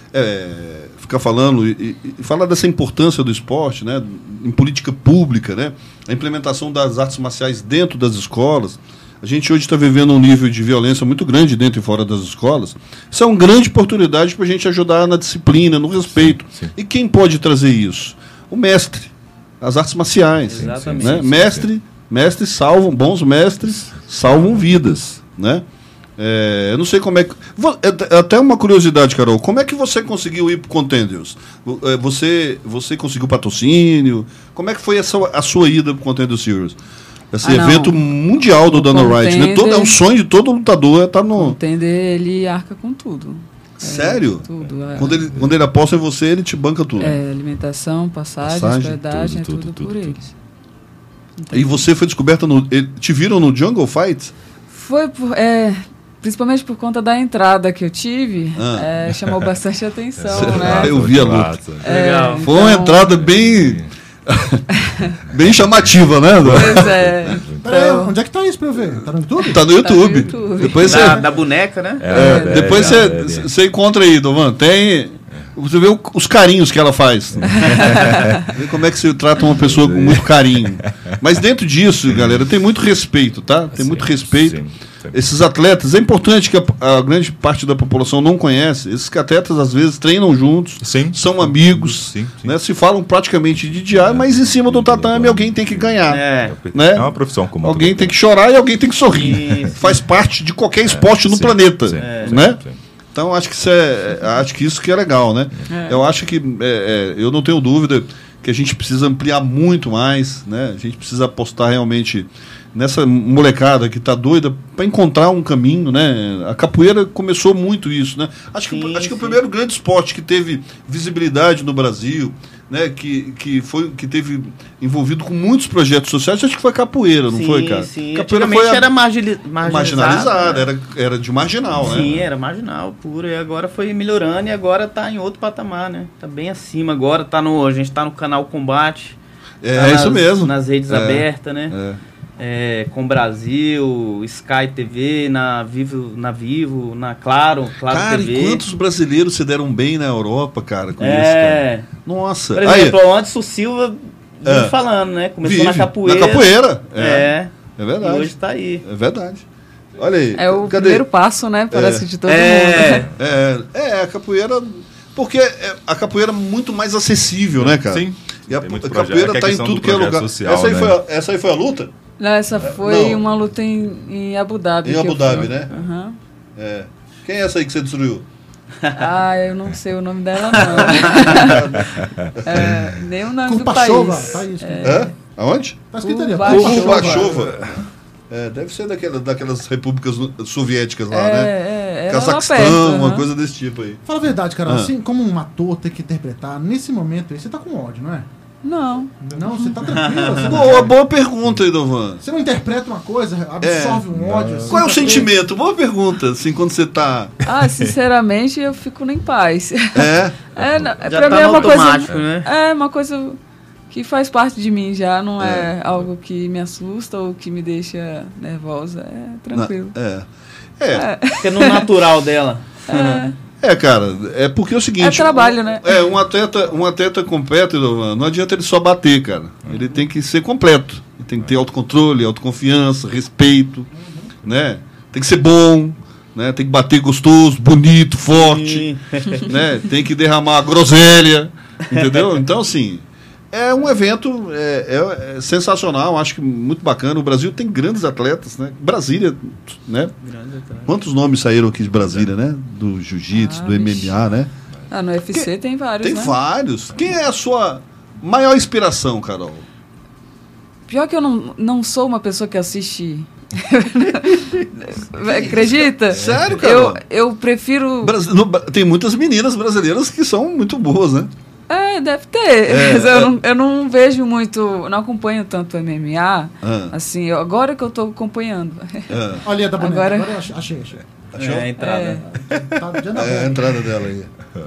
é, ficar falando e, e- e falar dessa importância do esporte, né? Em política pública, né? A implementação das artes marciais dentro das escolas. A gente hoje está vivendo um nível de violência muito grande dentro e fora das escolas. Isso é uma grande oportunidade para a gente ajudar na disciplina, no respeito. Sim, sim. E quem pode trazer isso? O mestre, as artes marciais. Exatamente. Né? sim, Mestre, mestres salvam, bons mestres salvam vidas, né? É, eu não sei como é que... Vo- é- é Até uma curiosidade, Carol. Como é que você conseguiu ir para o Contenders? Vo- é, Você, você conseguiu patrocínio? Como é que foi a sua, a sua ida para o Contender Series? Esse Ah, não. evento mundial do O Dana White, né? Todo, é um Contender- sonho de todo lutador estar no... Entender, ele arca com tudo. É, Sério? tudo. É, Quando ele, quando ele aposta em você, ele te banca tudo. é, alimentação, passagem, Passagem, hospedagem, tudo, é tudo, tudo, por tudo, eles. E você foi descoberta no... ele- Te viram no Jungle Fight? Foi por, é, principalmente por conta da entrada que eu tive, Ah. é, chamou bastante atenção, Sei lá, né? eu vi a luta. É, Legal. Foi uma então- entrada bem... bem chamativa, né, André? Pois é. Peraí, Então, onde é que tá isso pra eu ver? Tá no YouTube? Tá no YouTube. YouTube. Depois você... Da, da boneca, né? É, É, depois é, você é, é. você encontra aí, Dovan. Tem. Você vê o- os carinhos que ela faz. Vê como é que se trata uma pessoa com muito carinho. Mas dentro disso, galera, tem muito respeito, tá? Tem muito Sim, respeito. sim. Esses atletas, é importante que a, a grande parte da população não conhece. Esses atletas, às vezes, treinam juntos, Sim. são amigos, Sim, sim. né, se falam praticamente de diário, É. mas em cima do tatame alguém tem que ganhar. É. Né? É uma profissão comum. Alguém tem que chorar e alguém tem que sorrir. Isso. Faz parte de qualquer esporte no sim, planeta. sim, né? sim, sim. Então acho que isso é, acho que isso que é legal, né? É. Eu acho que é, é, eu não tenho dúvida que a gente precisa ampliar muito mais, né? A gente precisa apostar realmente nessa molecada que está doida para encontrar um caminho, né? A capoeira começou muito isso, né? Acho que, Sim, acho que o sim. primeiro grande esporte que teve visibilidade no Brasil, né? Que, que foi que teve envolvido com muitos projetos sociais, acho que foi a capoeira, não sim, foi, cara? Sim, Capoeira antigamente foi a- era margili- marginalizada. marginalizada, né? era, era de marginal, né? Sim, era marginal, puro. E agora foi melhorando e agora tá em outro patamar, né? Tá bem acima agora. Tá no, a gente tá no canal Combate. É, tá é isso nas- mesmo. Nas redes É, abertas, né? é. É, com Brasil, Sky T V, na Vivo, na Vivo, na Claro, Claro Cara, T V. e quantos brasileiros se deram bem na Europa, cara, com isso, cara? É. Nossa. Por Aí, exemplo, antes o Silva vive É. falando, né? Começou vive na capoeira. Na capoeira. É, É. é verdade. E hoje tá aí. É verdade. Olha aí. É o cadê? primeiro passo, né? Parece É. que de todo É. mundo. É, é, a capoeira... Porque é- a capoeira é muito mais acessível, né, cara? Sim. E a, Tem muito a projeto, capoeira é que a tá em questão tudo do que é projeto lugar. social, essa, aí né? foi a, essa aí foi a luta? Não, essa foi Não. uma luta em, em Abu Dhabi. Em que Abu eu Dhabi, fui. né? Aham. É. Quem é essa aí que você destruiu? Ah, eu não sei o nome dela, não. É, nem o nome do Kupachova, país. tá isso. É? Aonde? Tá escrito ali, ó. Kupachova. Kupachova. É, deve ser daquela, daquelas repúblicas soviéticas lá, É, né? é, era lá Cazaquistão, perto, uma aham. coisa desse tipo aí. Fala a verdade, cara. Ah. Assim, como um ator tem que interpretar, nesse momento aí, você tá com ódio, não é? Não. Não, você tá tranquilo. Você não, Boa, boa pergunta, Idovan. você não interpreta uma coisa, absorve um ódio. assim, Qual é o pra- sentimento? Boa pergunta, assim, quando você tá... Ah, sinceramente, eu fico em paz. É? É, não, é Já pra tá mim é no uma coisa. automático, né? É uma coisa que faz parte de mim já, não é, É. algo que me assusta ou que me deixa nervosa. É tranquilo. É. É. É, Porque é no natural dela. é, É, cara, é porque é o seguinte... É trabalho, né? É, um atleta, um atleta completo, Idovan, não adianta ele só bater, cara. Ele tem que ser completo. Ele tem que ter autocontrole, autoconfiança, respeito, né? Tem que ser bom, né? Tem que bater gostoso, bonito, forte, né? Tem que derramar groselha, entendeu? Então, assim, é um evento é, é- é sensacional, acho que muito bacana. O Brasil tem grandes atletas, né? Brasília, né? Quantos nomes saíram aqui de Brasília, né? Do jiu-jitsu, Ah, do M M A, né? Ah, no U F C tem vários, Tem né? vários. Quem é a sua maior inspiração, Carol? Pior que eu não, não sou uma pessoa que assiste. Acredita? Sério, Eu, cara? eu prefiro. Brasi- no- tem muitas meninas brasileiras que são muito boas, né? É, deve ter. É, Mas eu, é. Não, eu não vejo muito. Eu não acompanho tanto M M A. Ah. Assim, eu- agora que eu tô acompanhando. É, Olha a da boneca. Agora- Agora, eu achei, achei. achei. achou? É, a entrada. É. Tá, já dá É a bom. entrada dela aí.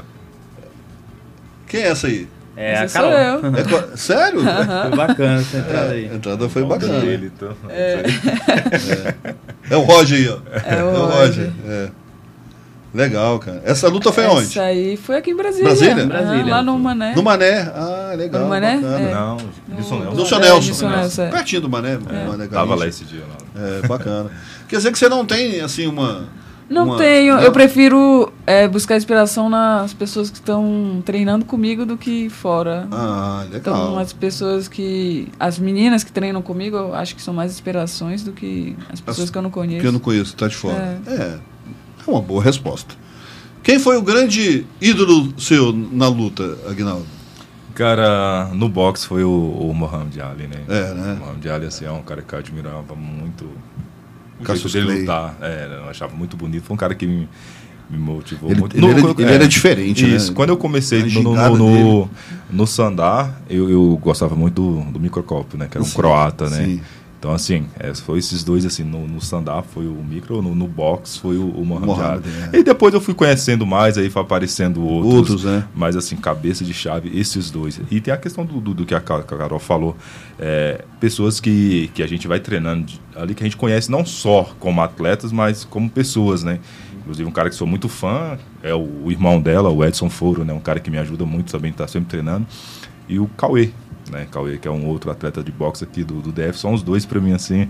Quem é essa aí? É, a Essa sou Carol. eu. É co- sério? Foi bacana essa entrada É, aí. a entrada foi bacana. Dele, então. É o Roger aí, ó. É o Roger. É. Legal, cara. Essa luta foi aonde? Essa aí foi aqui em Brasília. Brasília? Aham, Brasília. lá no Mané. No Mané. Ah, legal. No Mané? bacana. É. Não, No- Wilson Nelson. Wilson É, Nelson. Wilson Nelson, é. Pertinho do Mané. Mané Tava Garrincha. lá esse dia. Lá. É, bacana. Quer dizer que você não tem, assim, uma... Não uma- tenho. não? Eu prefiro é, buscar inspiração nas pessoas que estão treinando comigo do que fora. Ah, Então, legal. as pessoas que. As meninas que treinam comigo, eu acho que são mais inspirações do que as pessoas As- que eu não conheço. Que eu não conheço, tá de fora. É. é uma boa resposta. Quem foi o grande ídolo seu na luta, Aguinaldo? Cara, no boxe foi o, o Muhammad Ali, né? É, né? O Muhammad Ali, assim, é um cara que eu admirava muito. O Cassius jeito Clay. dele lutar. É, eu achava muito bonito. Foi um cara que me, me motivou Ele- muito. ele era- quando- ele era diferente, né? Isso. Quando eu comecei A no, no, gingada no, dele. no, no Sandar, eu, eu gostava muito do, do Microcop, né? Que era um Sim, croata, né? sim. Então, assim, é, foi esses dois, assim, no, no stand-up foi o Micro, no, no box foi o, o Muhammad Muhammad, Ali. é. E depois eu fui conhecendo mais, aí foi aparecendo outros. Outros, né? Mas, assim, cabeça de chave, esses dois. E tem a questão do, do, do que a Ca- que a Carol falou. É, pessoas que, que a gente vai treinando de- ali, que a gente conhece não só como atletas, mas como pessoas, né? Inclusive, um cara que sou muito fã é o, o irmão dela, o Edson Foro, né? Um cara que me ajuda muito também, tá sempre treinando. E o Cauê, né? Cauê, que é um outro atleta de boxe aqui do, do D F. São os dois, para mim, assim,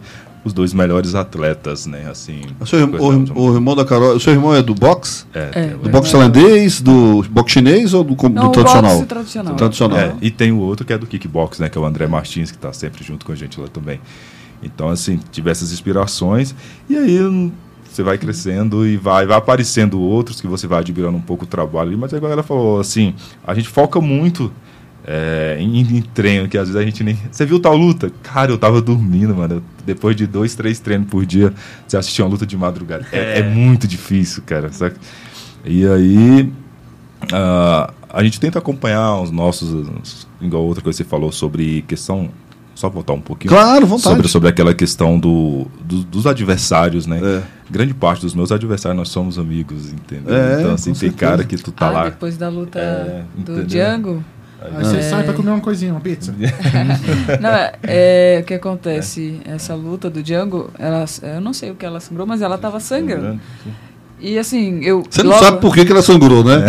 os dois melhores atletas, né? Assim, O, seu, irmão- o, o irmão da Carol, o seu irmão é do boxe? é, É. tem- Do boxe tailandês, do boxe chinês ou do, com- Não, do o tradicional? boxe tradicional. Tradicional. É, e tem o outro que é do kickbox, né? Que é o André Martins, que está sempre junto com a gente lá também. Então, assim, tive essas inspirações. E aí hum, você vai crescendo e vai, vai aparecendo outros que você vai admirando um pouco o trabalho ali. Mas aí a galera falou assim, a gente foca muito é, em, em treino, que às vezes a gente nem... Você viu tal luta? Cara, eu tava dormindo, mano. Eu- depois de dois, três treinos por dia, você assistir uma luta de madrugada. É, é muito difícil, cara. Sabe? E aí... ah, a gente tenta acompanhar os nossos, os- igual outra coisa que você falou sobre questão, só voltar um pouquinho, Claro, vontade. sobre, sobre aquela questão do, do- dos adversários, né? É. Grande parte dos meus adversários nós somos amigos, entendeu? É, então assim, com tem certeza. cara que tu tá Ah, lá. depois da luta É, do entendeu? Django. Aí você É. sai pra comer uma coisinha, uma pizza. Não, é, é, o que acontece? Essa luta do Django, ela, eu não sei o que ela sangrou, mas ela tava sangrando. E assim, eu. Você não logo- sabe por que, que ela sangrou, né?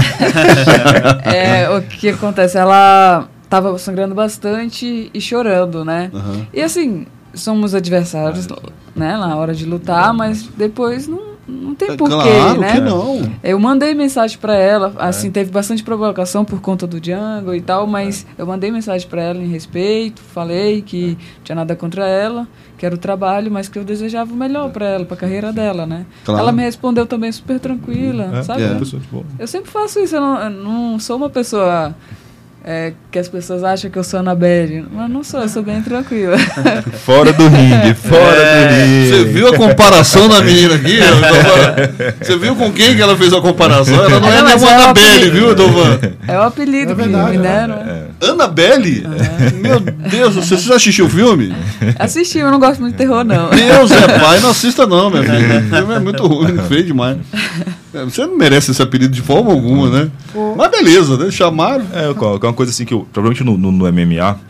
É, o que acontece? Ela tava sangrando bastante e chorando, né? Aham. E assim, somos adversários, né, na hora de lutar, mas depois não, não tem porquê, Claro né? que não. Eu mandei mensagem pra ela, assim, teve bastante provocação por conta do Django e tal, mas eu mandei mensagem pra ela em respeito, falei que não tinha nada contra ela, que era o trabalho, mas que eu desejava o melhor pra ela, pra carreira dela, né? Claro. Ela me respondeu também super tranquila, É, sabe? é É. uma pessoa de boa. Eu sempre faço isso, eu não, eu não sou uma pessoa é, que as pessoas acham que eu sou Annabelle, mas não sou, eu sou bem tranquila. Fora do ringue, fora do ringue. Você viu a comparação da menina aqui? Dovan? Você viu com quem que ela fez a comparação? Ela não é Não, mas nenhuma é uma Annabelle, apelido. viu, Dovan? É o apelido É que verdade, me é. deram. É. Annabelle? Meu Deus, você já assistiu o filme? Assisti, eu não gosto muito de terror, não. Deus é pai, não assista não, minha filha. O filme é muito ruim, feio demais. É, Você não merece esse apelido de forma alguma, né? Mas beleza, né? Chamaram. É, é uma coisa assim que, eu, provavelmente no, no, no M M A,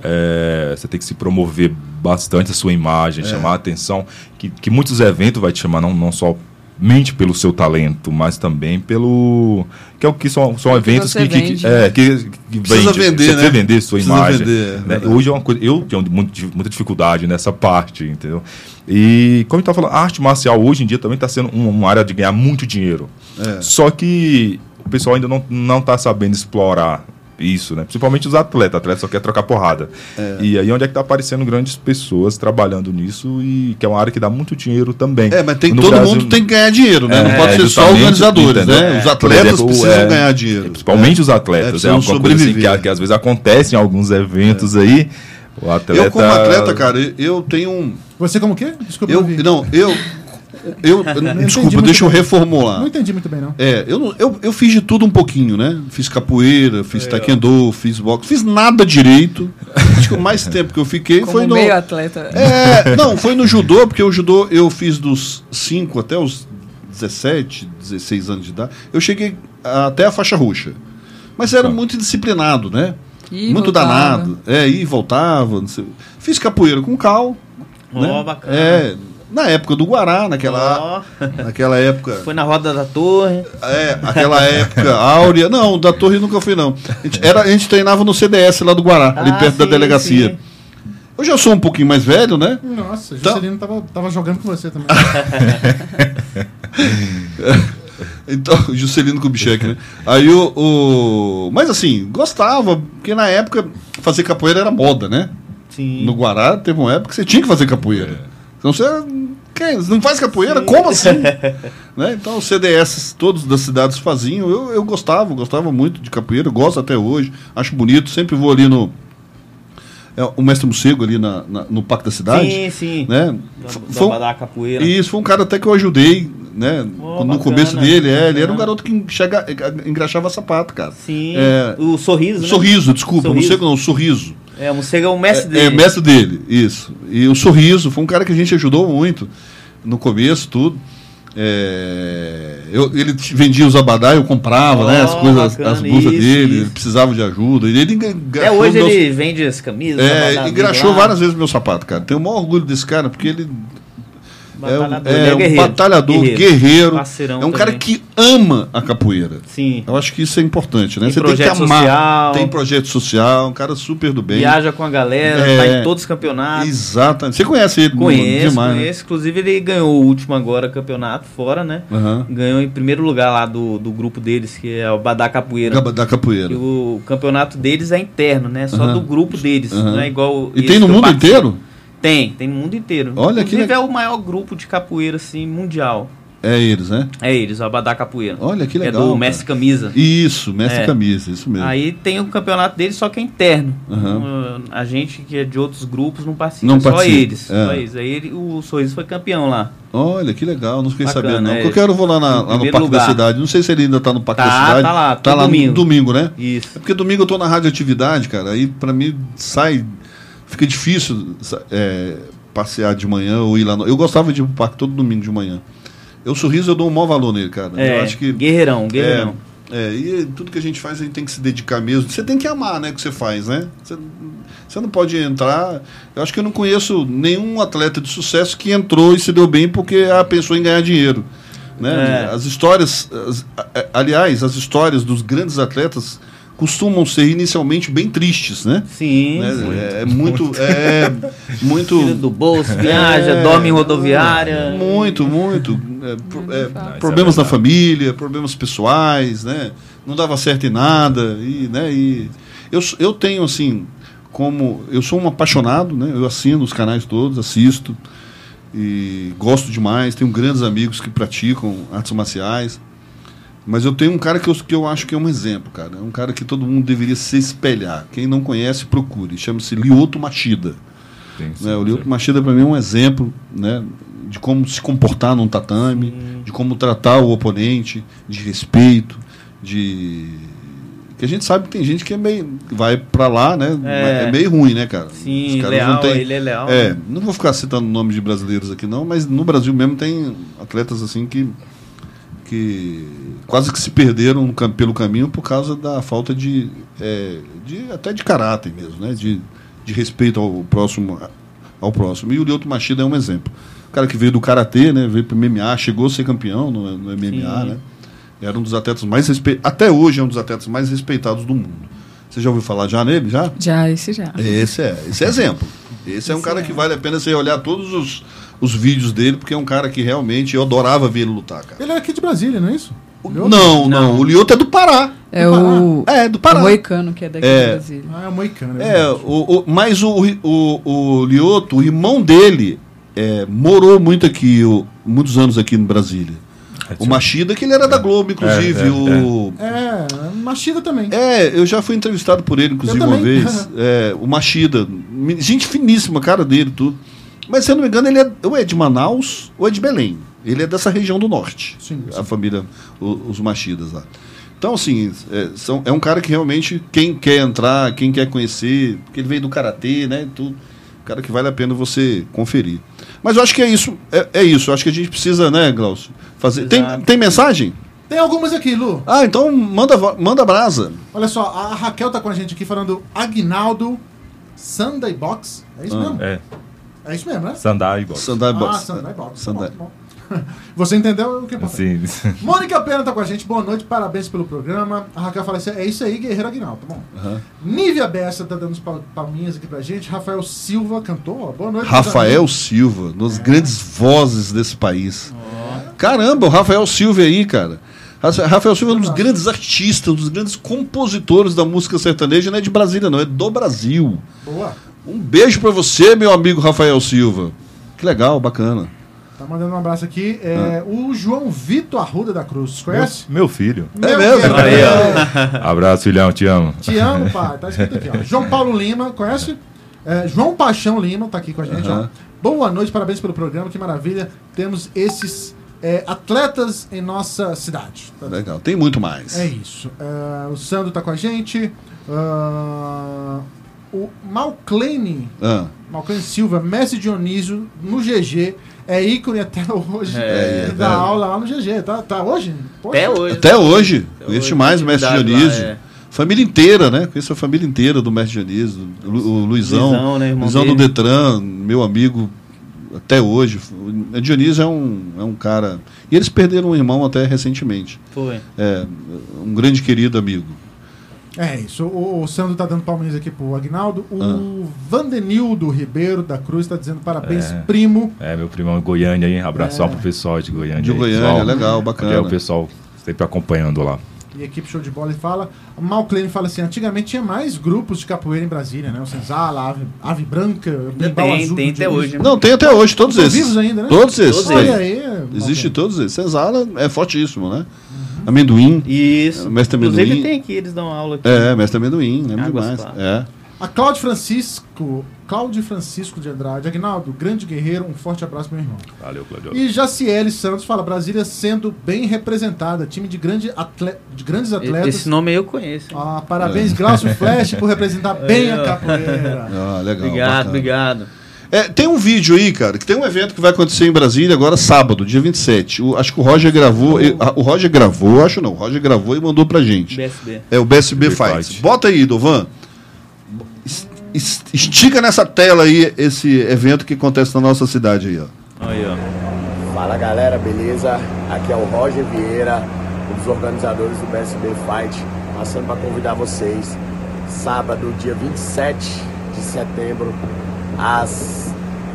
é, você tem que se promover bastante a sua imagem, chamar a atenção, que, que muitos eventos vai te chamar, não, não somente pelo seu talento, mas também pelo... que é o que são, são eventos você que, que, vende. que, é, que, que Precisa vende, vender, você né? precisa vender sua Precisa imagem. vender, é né? verdade. Hoje é uma coisa... Eu tenho muito, muita dificuldade nessa parte, entendeu? E, como a gente tá falando, a arte marcial hoje em dia também está sendo uma, uma área de ganhar muito dinheiro. É. Só que o pessoal ainda não, não tá sabendo explorar isso, né? Principalmente os atletas. Atletas só quer trocar porrada. E aí onde é que tá aparecendo grandes pessoas trabalhando nisso e que é uma área que dá muito dinheiro também. É, mas tem, No todo Brasil- mundo tem que ganhar dinheiro, né? Não É, pode ser só justamente, organizadores, entendeu? né? Os Por atletas exemplo, precisam é, ganhar dinheiro. Principalmente É. os É, atletas. É, precisam uma coisa assim sobreviver. que, que às vezes acontece em alguns eventos aí. O atleta... Eu, como atleta, cara, eu- eu tenho um. Você como o quê? Desculpa, Eu, não vi. não, eu. eu entendi desculpa, muito deixa eu bem. reformular. Não entendi muito bem, não. É, eu, não- eu, eu fiz de tudo um pouquinho, né? Fiz capoeira, fiz taekwondo, fiz boxe, fiz nada direito. Acho que o mais tempo que eu fiquei Como foi no. meio atleta. É, não, foi no judô, porque o judô eu fiz dos cinco até os dezessete, dezesseis anos de idade. Eu cheguei até a faixa roxa. Mas era muito disciplinado, né? E muito voltava. danado. É, ia e voltava. Não sei. Fiz capoeira com cal. Ó, né? bacana. É, na época do Guará, naquela, Ó, naquela época. foi na roda da torre. É, aquela época áurea. Não, da torre nunca fui, não. A gente, era, a gente treinava no C D S lá do Guará, ali Ah, perto da sim, delegacia. sim. Eu já sou um pouquinho mais velho, né? Nossa, Então- Juscelino tava, tava jogando com você também. Então, Juscelino Kubitschek, né? Aí o, o. Mas assim, gostava, porque na época fazer capoeira era moda, né? Sim. No Guará teve uma época que você tinha que fazer capoeira. Então você. Quem? Você não faz capoeira? Sim. Como assim? Né? Então os C D S todos das cidades faziam. Eu, eu gostava, gostava muito de capoeira, gosto até hoje, acho bonito, sempre vou ali no. É, o Mestre Morcego ali na, na- no Parque da Cidade. Sim, sim. Né? Da, F- da, foi um- da capoeira. Isso, foi um cara até que eu ajudei, né? Oh, no bacana. começo dele, é, ele era um Aham. garoto que enxerga, engraxava sapato, cara. Sim. É, O sorriso, né? Sorriso, desculpa, Sorriso. Morcego não, Sorriso. É, o morcego é o mestre É, é dele. mestre dele, isso. E o Sorriso, foi um cara que a gente ajudou muito no começo, tudo. É, eu, ele t- vendia os abadá, eu comprava, Oh, né, as coisas, bacana, as blusas isso, dele, isso. ele precisava de ajuda. Ele enga- É, engraxou hoje meus- ele vende as camisas. é, abadá engraxou lá. várias vezes meu sapato, cara. Tenho o maior orgulho desse cara, porque ele Batalhador, é, ele é um guerreiro. batalhador, Guerreiro. guerreiro. Parceirão É um cara também. que ama a capoeira. Sim. Eu acho que isso é importante, né? Tem Você tem que projeto amar. social. Tem projeto social, um cara super do bem. Viaja com a galera, É. tá em todos os campeonatos. Exatamente. Você conhece ele Conheço, demais, né? conheço. Inclusive, ele ganhou o último agora campeonato fora, né? Aham. Ganhou em primeiro lugar lá do, do grupo deles, que é o Badá Capoeira. Gaba- Da capoeira. E o campeonato deles é interno, né? Só Aham. do grupo deles. Aham. Não é igual. E esse tem no que eu mundo participo. inteiro? Tem, tem no mundo inteiro. Olha que Inclusive, legal. é o maior grupo de capoeira, assim, mundial. É eles, né? É eles, o Abadá Capoeira. Olha que legal. É do cara. Mestre Camisa. Isso, mestre É. camisa, isso mesmo. Aí tem o campeonato deles, só que é interno. Aham. Uh, A gente que é de outros grupos não participa, Não só participa, eles. é. Só eles. Aí ele- o Sorriso foi campeão lá. Olha, que legal, não fiquei Bacana, sabendo não. é. Porque eu quero vou lá, na- lá no Primeiro Parque da lugar. Cidade. Não sei se ele ainda tá no Parque Tá, da Cidade. tá lá, Tá todo lá domingo. no domingo, né? Isso. É porque domingo eu tô na radioatividade, cara. Aí pra mim sai. Fica difícil é, passear de manhã ou ir lá. No... Eu gostava de ir pro parque todo domingo de manhã. Eu Sorriso, eu dou um maior valor nele, cara. É, Eu acho que. guerreirão, guerreirão. É, é, e tudo que a gente faz, a gente tem que se dedicar mesmo. Você tem que amar, né, o que você faz, né? Você, você não pode entrar... Eu acho que eu não conheço nenhum atleta de sucesso que entrou e se deu bem porque ah, pensou em ganhar dinheiro. Né? É. As histórias... As, a- aliás, as histórias dos grandes atletas costumam ser inicialmente bem tristes, né? Sim. Né? sim. É, é muito... É muito... Tira do bolso, viaja, É, dorme em rodoviária. Muito, muito. É, pro- é, fácil. problemas Isso é na família, problemas pessoais, né? Não dava certo em nada. E, né? e eu, s- eu tenho, assim, como. Eu sou um apaixonado, né? Eu assino os canais todos, assisto. E gosto demais. Tenho grandes amigos que praticam artes marciais. Mas eu tenho um cara que eu, que eu acho que é um exemplo, cara. É um cara que todo mundo deveria se espelhar. Quem não conhece, procure. Chama-se Lyoto Machida. Tem, sim, Né? O sim. Lyoto Machida, para mim, é um exemplo, né, de como se comportar num tatame, de como tratar o oponente, de respeito, de... que a gente sabe que tem gente que é meio... vai para lá, né? É. É meio ruim, né, cara? Sim, Os caras leal, não têm- ele é leal. É, não vou ficar citando nomes de brasileiros aqui, não, mas no Brasil mesmo tem atletas assim que... que quase que se perderam no cam- pelo caminho por causa da falta de, é, de até de caráter mesmo, né? De, de respeito ao próximo, ao próximo. E o Lyoto Machida é um exemplo. O cara que veio do karatê, né? Veio para o M M A, chegou a ser campeão no, no M M A, Sim. né? Era um dos atletas mais respeitados, até hoje é um dos atletas mais respeitados do mundo. Você já ouviu falar já nele? Já? Já, esse já. Esse é, esse é exemplo. Esse é um Esse cara é. que vale a pena você olhar todos os, os vídeos dele, porque é um cara que realmente eu adorava ver ele lutar, cara. Ele é aqui de Brasília, não é isso? Não, não, Não. o Lyoto é do Pará. É Do o, É, do o Pará. Moicano, que é daqui É. do Brasília. Ah, é o Moicano. É, o, o, mas o, o, o Lyoto, o irmão dele, é, morou muito aqui, o, muitos anos aqui no Brasília. O Machida, que ele era da Globo, inclusive. É, é, o... É, Machida também. É, eu já fui entrevistado por ele, inclusive, Eu uma também. vez. É, o Machida. mi- Gente finíssima, cara dele, tudo. Mas, se eu não me engano, ele é, ou é de Manaus ou é de Belém. Ele é dessa região do norte. Sim, A família, o- os Machidas lá. Então, assim, é, são, é um cara que realmente, quem quer entrar, quem quer conhecer, porque ele veio do Karatê, né, tudo. Um cara que vale a pena você conferir. Mas eu acho que é isso. É, é isso. Eu acho que a gente precisa, né, Glaucio? Fazer. Tem, Exato. tem mensagem? Tem algumas aqui, Lu. Ah, então manda, vo- manda brasa. Olha só, a Raquel tá com a gente aqui falando Aguinaldo Sunday Box. É isso Ah. mesmo? É, É isso mesmo, né? Sandai, igual. Sandai Ah, Box. Sunday Box. Sandai. Tá bom, tá bom. Você entendeu o que é importante? Sim. Mônica Pena tá com a gente, boa noite, parabéns pelo programa. A Raquel fala assim: é isso aí, Guerreiro Aguinaldo, tá bom. Aham. Nívia Bessa tá dando os pal- palminhas aqui pra gente. Rafael Silva cantou, ó, boa noite. meus Rafael amigos. Silva, das grandes vozes desse país. Caramba, o Rafael Silva aí, cara. Rafa- Rafael Silva é um dos grandes artistas, um dos grandes compositores da música sertaneja, não é de Brasília, não, é do Brasil. Boa. Um beijo pra você, meu amigo Rafael Silva. Que legal, bacana. Tá mandando um abraço aqui. É, O João Vitor Arruda da Cruz, conhece? Meu, meu filho. É Meu mesmo? guerreiro. Aí, É. Abraço, filhão, te amo. Te amo, pai. Tá escrito aqui, ó. João Paulo Lima, conhece? É, João Paixão Lima tá aqui com a gente, Aham. ó. Boa noite, parabéns pelo programa, que maravilha. Temos esses é, atletas em nossa cidade. Tá- Legal, tem muito mais. É isso. É, o Sandro tá com a gente. Ah, o Malclane, Ah, Malclane Silva, Mestre Dionísio, no G G. É ícone até hoje. É, Ele é, dá é. aula lá no G G. Tá, tá hoje? Poxa. Até hoje. até hoje, Até conheço hoje, demais o Mestre atividade Dionísio. lá, é. Família inteira, né? Conheço a família inteira do Mestre Dionísio. O, Lu- o Luizão, Luizão, né, irmão Luizão do dele. Detran, meu amigo até hoje. O Dionísio é um, é um cara... E eles perderam um irmão até recentemente. Foi. É, um grande querido amigo. É isso. O, o Sandro tá dando palminhas aqui pro Agnaldo. O Ah. Vandenildo Ribeiro da Cruz tá dizendo parabéns, É. primo. É, meu primão em Goiânia, hein? Abração É. pro pessoal de Goiânia. De aí, Goiânia, pessoal. legal, Onde bacana. É o pessoal sempre acompanhando lá. E a equipe show de bola ele fala. O Malclane fala assim: antigamente tinha mais grupos de capoeira em Brasília, né? O Senzala, a Ave, Ave Branca, o Bimbal Tem, Azul tem do até Dionísio. hoje. Não, tem até hoje, todos Estão esses. vivos ainda, né? Todos esses. Todos Olha tem. aí. Existe Malclane. todos esses. Senzala é fortíssimo, né? Amendoim. Isso. Mestre Inclusive Amendoim. tem aqui, eles dão aula aqui. É, mestre amendoim, lembro Águas demais. Claras. É. A Cláudio Francisco, Cláudio Francisco de Andrade, Agnaldo, grande guerreiro, um forte abraço, meu irmão. Valeu, Claudio. E Jaciele Santos fala: Brasília sendo bem representada, time de, grande atle- de grandes atletas. Esse nome aí eu conheço. Ah, parabéns, Glaucio Flash, por representar bem a capoeira. Ah, legal. Obrigado, bacana. obrigado. É, tem um vídeo aí, cara, que tem um evento que vai acontecer em Brasília agora sábado, dia vinte e sete. O, acho que o Roger gravou. e- a- o Roger gravou, acho não. O Roger gravou e mandou pra gente. B S B. É o B S B B Fights. Fight. Bota aí, Dovan. Es- es- Estica nessa tela aí esse evento que acontece na nossa cidade aí, ó. Aí, ó. Fala galera, beleza? Aqui é o Roger Vieira, um dos organizadores do B S B Fight, passando para convidar vocês. Sábado, dia vinte e sete de setembro, às,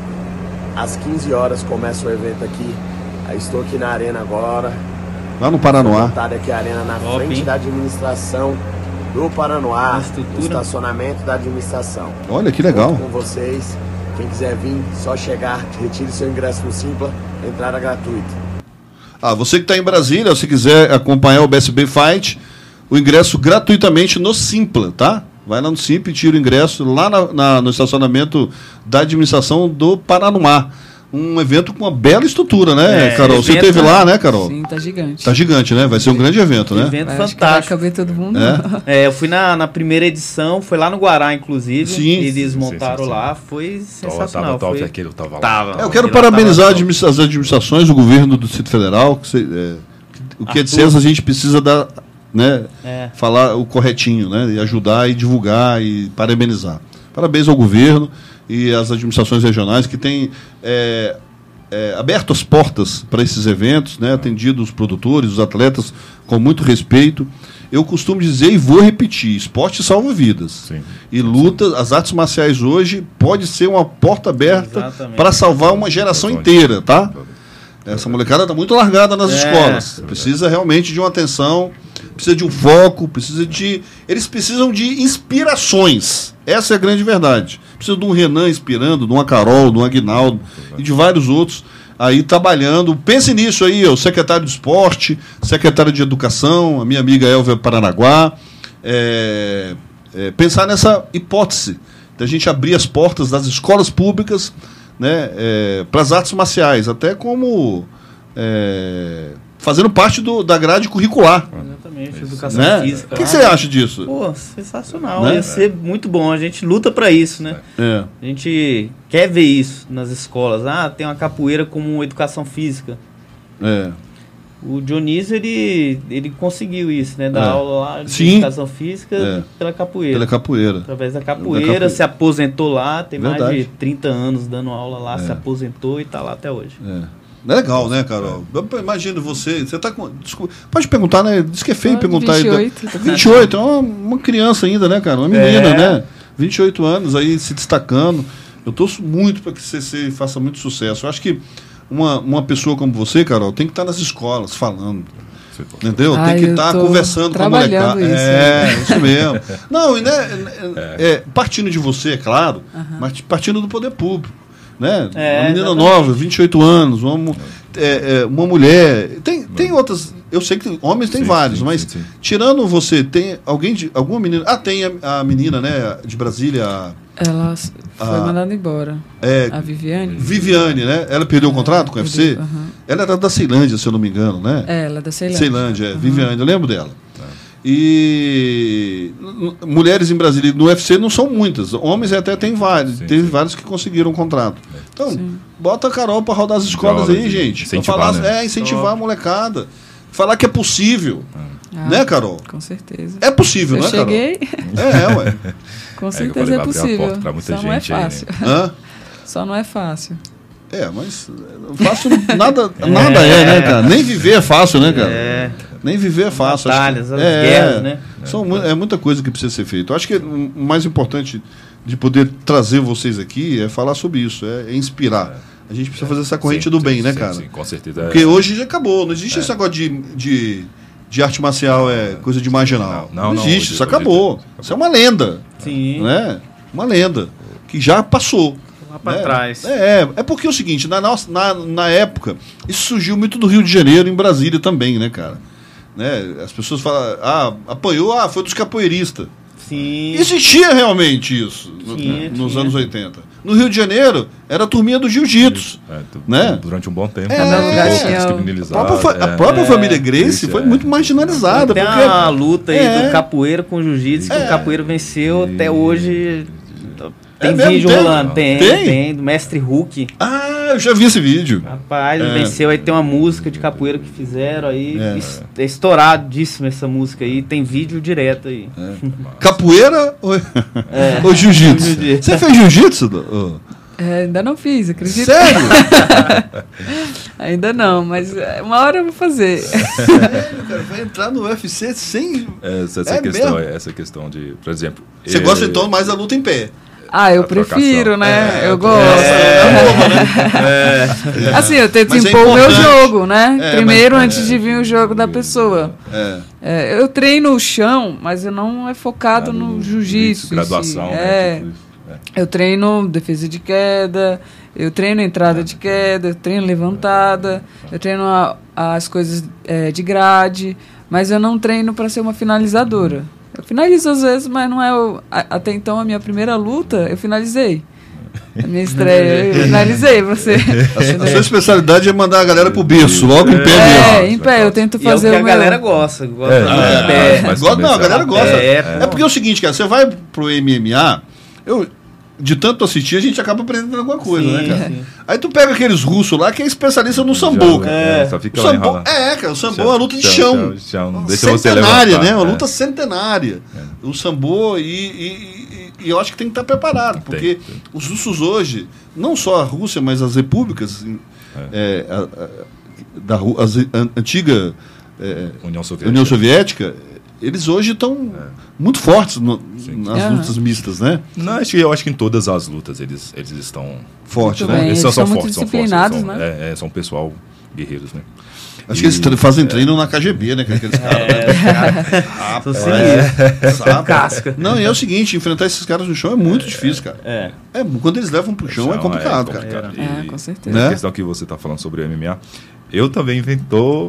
às quinze horas começa o evento aqui. Aí estou aqui na arena agora. Lá no Paranoá. Montado aqui a arena na Top, frente hein? da administração do Paranoá, Na no estrutura. estacionamento da administração. Olha que legal. Conto com vocês. Quem quiser vir, só chegar, retire seu ingresso no Simpla, entrada gratuita. Ah, você que está em Brasília, se quiser acompanhar o B S B Fight, o ingresso gratuitamente no Simpla, tá? Vai lá no Simpla e tira o ingresso lá na- na- no estacionamento da administração do Paranoá. Um evento com uma bela estrutura, né, É, Carol? Você evento- esteve lá, né, Carol? Sim, tá gigante. Tá gigante, né? Vai ser um grande evento, né? Evento Acho que vai fantástico. caber todo mundo. É? É, eu fui na, na primeira edição, foi lá no Guará, inclusive. Sim. Eles Sim, montaram sim, sim. lá, foi Tava, sensacional. tava top foi... aquele, eu tava lá. Tava. É, eu quero Ele lá parabenizar tava a administra- as administrações, o governo do Distrito Federal. Que cê- é, o que é de Arthur. César a gente precisa dar, né, É. falar o corretinho, né, e ajudar e divulgar e parabenizar. Parabéns ao governo e às administrações regionais que têm é, é, aberto as portas para esses eventos, né, atendido os produtores, os atletas com muito respeito. Eu costumo dizer e vou repetir: esporte salva vidas. Sim. E luta, as artes marciais hoje pode ser uma porta aberta Exatamente. para salvar uma geração inteira, tá? Essa molecada está muito largada nas É. escolas. Precisa realmente de uma atenção, precisa de um foco, precisa de. Eles precisam de inspirações. Essa é a grande verdade. Precisa de um Renan inspirando, de uma Carol, de um Aguinaldo e de vários outros aí trabalhando. Pense nisso aí, o secretário de esporte, secretário de educação, a minha amiga Elvia Paranaguá. É, é, pensar nessa hipótese da gente abrir as portas das escolas públicas, né, é, para as artes marciais, até como é, fazendo parte do, da grade curricular. Exatamente, educação Né? física. O que, que lá. você acha disso? Pô, sensacional. Né? Ia ser muito bom. A gente luta pra isso, né? É, A gente quer ver isso nas escolas. Ah, tem uma capoeira como educação física. é. O Dionísio, ele, ele conseguiu isso, né? Dar É. aula lá de Sim. educação física É. pela capoeira. Pela capoeira. Através da Da capoeira, capoeira. se aposentou lá, tem mais Verdade. de trinta anos dando aula lá, É. se aposentou e tá lá até hoje. É. É legal, né, Carol? Eu imagino você. Você tá com. Desculpa, pode perguntar, né? Diz que é feio Pode, perguntar. vinte e aí. oito. vinte e oito, é uma, uma criança ainda, né, cara? Uma menina, É. né? vinte e oito anos aí se destacando. Eu torço muito para que você, você faça muito sucesso. Eu acho que uma, uma pessoa como você, Carol, tem que estar nas escolas falando. Entendeu? Ah, tem que eu estar tô conversando com a trabalhando molecada. isso, É, isso mesmo. Não, e né, é, partindo de você, é claro, mas partindo do poder público. Né? É, uma menina exatamente. nova, vinte e oito anos, uma, mu- é, é, uma mulher. Tem, tem outras. Eu sei que homens tem Sim, vários, sim, mas sim, sim. tirando você, tem alguém de. Alguma menina. Ah, tem a, a menina, né, de Brasília, a, Ela s- foi Ah. mandada embora. é, A Viviane? Viviane, né? Ela perdeu o contrato com o U F C? Perdeu, aham. Ela era da Ceilândia, se eu não me engano, né? É, ela é da Ceilândia. Ceilândia, é, Viviane, eu lembro dela. E n- mulheres em Brasília no U F C não são muitas. Homens até tem vários. Sim, Teve sim. vários que conseguiram o contrato. Então, Sim. bota a Carol para rodar as escolas Escolas aí, e gente. Pra incentivar, falar, né? É, incentivar a molecada. Falar que é possível. Ah, Né, Carol? Com certeza. É possível, Eu né, cheguei, Carol? É, ué. com É, eu certeza falei, é vai abrir a possível. porta pra muita Só não é gente aí, né? fácil. Hã? Só não é fácil. É, mas fácil nada, nada é, né, cara? Nem viver é fácil, né, cara? É. Nem viver é fácil. Batalhas, que, as é, guerras, né? São, mu- é muita coisa que precisa ser feita. Eu acho que o mais importante de poder trazer vocês aqui é falar sobre isso, é, é inspirar. A gente precisa fazer essa corrente Sim, do sim, bem, né, sim, cara? Sim, com certeza. Porque é. hoje já acabou. Não existe esse negócio de, de, de arte marcial, é coisa de marginal. Não, Não, não, não, existe, hoje- isso hoje acabou. tem- Isso é uma lenda. Sim. Né? Uma lenda. Que já passou. Lá pra né? trás. É, é porque é o seguinte, na, nossa, na, na época, isso surgiu muito do Rio de Janeiro, em Brasília também, né, cara? Né? As pessoas falam, ah, apanhou, ah, foi dos capoeiristas. Sim. Existia realmente isso no- Tinha, nos tinha. anos oitenta. No Rio de Janeiro, era a turminha do jiu-jitsu. É, tu- Né? Durante um bom tempo. É, né, no lugar ficou tinha o- A descriminalizado, própria, fa- a é. própria É, família Gracie isso, foi é. muito marginalizada. Tem porque uma luta aí É. do capoeira com jiu-jitsu, que É. o capoeira venceu até hoje. Tem É mesmo? vídeo Tem? rolando, tem, Tem? tem, do mestre Hulk. Ah, eu já vi esse vídeo. Rapaz, ele É. venceu, aí tem uma música de capoeira que fizeram aí. É. es- É estouradíssima essa música aí, tem vídeo direto aí. Capoeira ou, ou jiu-jitsu? Jiu-jitsu. Você fez jiu-jitsu? Ô? É, ainda não fiz, acredita? Sério? Ainda não, mas é, uma hora eu vou fazer. Sério, cara, vai entrar no U F C sem. Essa, essa É questão, mesmo? essa questão de, por exemplo. Você eh, gosta então mais da luta em pé? Ah, eu A trocação. prefiro, né? É, eu é, gosto. É. Assim, eu tento Mas é impor o meu importante. jogo, né? É, Primeiro, mas- antes de vir o jogo da pessoa. É. É, eu treino o chão, mas eu não é focado ah, no jiu-jitsu. em si. Graduação, É. né? Tipo isso, é. Eu treino defesa de queda, eu treino entrada de queda, eu treino levantada, eu treino a- as coisas é, de grade, mas eu não treino para ser uma finalizadora. Eu finalizo às vezes, mas não é o, a- até então a minha primeira luta, eu finalizei. A minha estreia, eu finalizei você. A sua especialidade é mandar a galera pro berço, logo em pé É, mesmo. em pé, eu tento E é o fazer que o, a meu. galera gosta. gosta É, do é, pé. mas Gosta- não, a começar- galera gosta. É, É, pô. porque é o seguinte, cara, você vai pro M M A, eu, de tanto assistir, a gente acaba aprendendo alguma coisa, Sim, né, cara? sim. Aí tu pega aqueles russos lá que é especialista no sambo, Já- cara. é, só fica O lá sambo, enrolando. é, cara, o sambo é Chão, uma luta de chão, chão. chão, chão. Não deixa você Centenária, levantar, né? Uma é. luta centenária. O sambo, e, e, e- e eu acho que tem que estar preparado, porque tem. os russos hoje, não só a Rússia, mas as repúblicas, é, a, a, da Ru- as an- antiga é, União Soviética. União Soviética, eles hoje estão muito fortes no- nas É. lutas mistas, né? Não, acho que, eu acho que em todas as lutas eles, eles estão Fortes, Muito né? bem. Eles eles são muito fortes, são disciplinados, fortes, são, né? É, é, são pessoal guerreiros, né? Acho que eles tre- fazem treino na K G B, né? Com aqueles caras. né? Tô Rapaz, sinistro. sabe? Casca. Não, e é o seguinte, enfrentar esses caras no chão é muito difícil, cara. É. É, quando eles levam pro chão é complicado, cara. complicado. É, E- com certeza. Né? A questão que você está falando sobre o M M A, eu também inventou.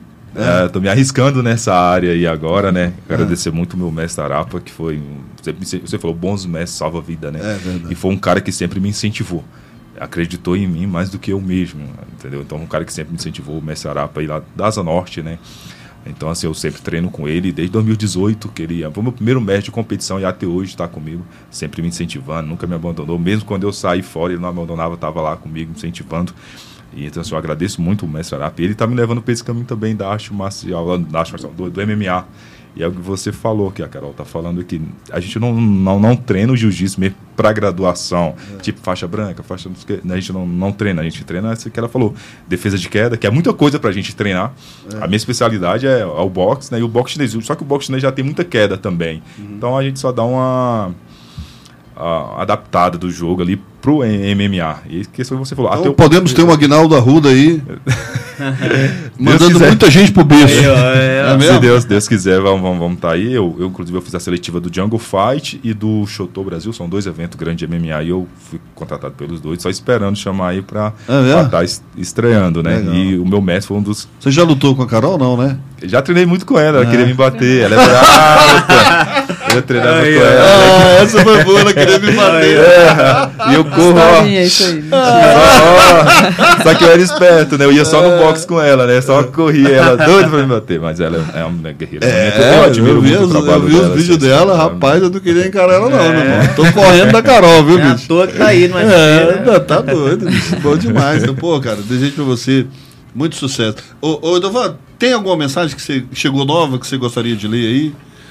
É, tô me arriscando nessa área aí agora, né? Agradecer muito o meu mestre Arapa, que foi. um- sempre me- Você falou, bons mestres salva a vida, né? É verdade. E foi um cara que sempre me incentivou. Acreditou em mim mais do que eu mesmo, entendeu? Então, um cara que sempre me incentivou, o mestre Arapa aí lá da Asa Norte, né? Então, assim, eu sempre treino com ele desde dois mil e dezoito, que ele foi o meu primeiro mestre de competição e até hoje está comigo, sempre me incentivando, nunca me abandonou. Mesmo quando eu saí fora, ele não abandonava, estava lá comigo, me incentivando. E então, assim, eu agradeço muito o mestre Arapa. E ele está me levando para esse caminho também da arte marcial, da arte marcial do, do M M A. E é o que você falou, que a Carol tá falando, que a gente não, não, não treina o jiu-jitsu mesmo para graduação, tipo faixa branca, faixa... não sei o quê. A gente não, não treina, a gente treina isso que ela falou, defesa de queda, que é muita coisa pra gente treinar. A minha especialidade é, é o boxe, né? E o boxe chinês, só que o boxe chinês já tem muita queda também. Então a gente só dá uma a, adaptada do jogo ali pro M M A. E que isso você falou. Então, até o- podemos ter um Aguinaldo Arruda aí, mandando quiser. muita gente pro berço. É, É Se mesmo? Deus, Deus quiser, vamos estar vamos, tá aí. Eu, eu, inclusive, eu fiz a seletiva do Jungle Fight e do Shoto Brasil. São dois eventos grandes de M M A e eu fui contratado pelos dois, só esperando chamar aí pra É mesmo? estar estreando, né? Legal. E o meu mestre foi um dos. Você já lutou com a Carol, não, né? Já treinei muito com ela, ela É. queria me bater. Ela é brava. Eu treinava Aí, com ó. ela. Ah, essa foi boa, ela queria me bater. É, e eu corro, ó. Historinha, isso aí. Só, só que eu era esperto, né? Eu ia só no boxe com ela, né? Só corria ela doida pra me bater. Mas ela é uma guerreira. É, eu admiro eu vi, muito os- o trabalho eu vi os dela, vídeos assim, dela, assim, rapaz, eu não queria encarar ela não, É. meu irmão. Tô correndo da Carol, viu, É à bicho? toa que tá aí no U F C, É, né? não, tá doido, bicho. Bom demais. Então, pô, cara, desejo pra você muito sucesso. Ô, ô Edovan, tem alguma mensagem que você chegou nova que você gostaria de ler aí?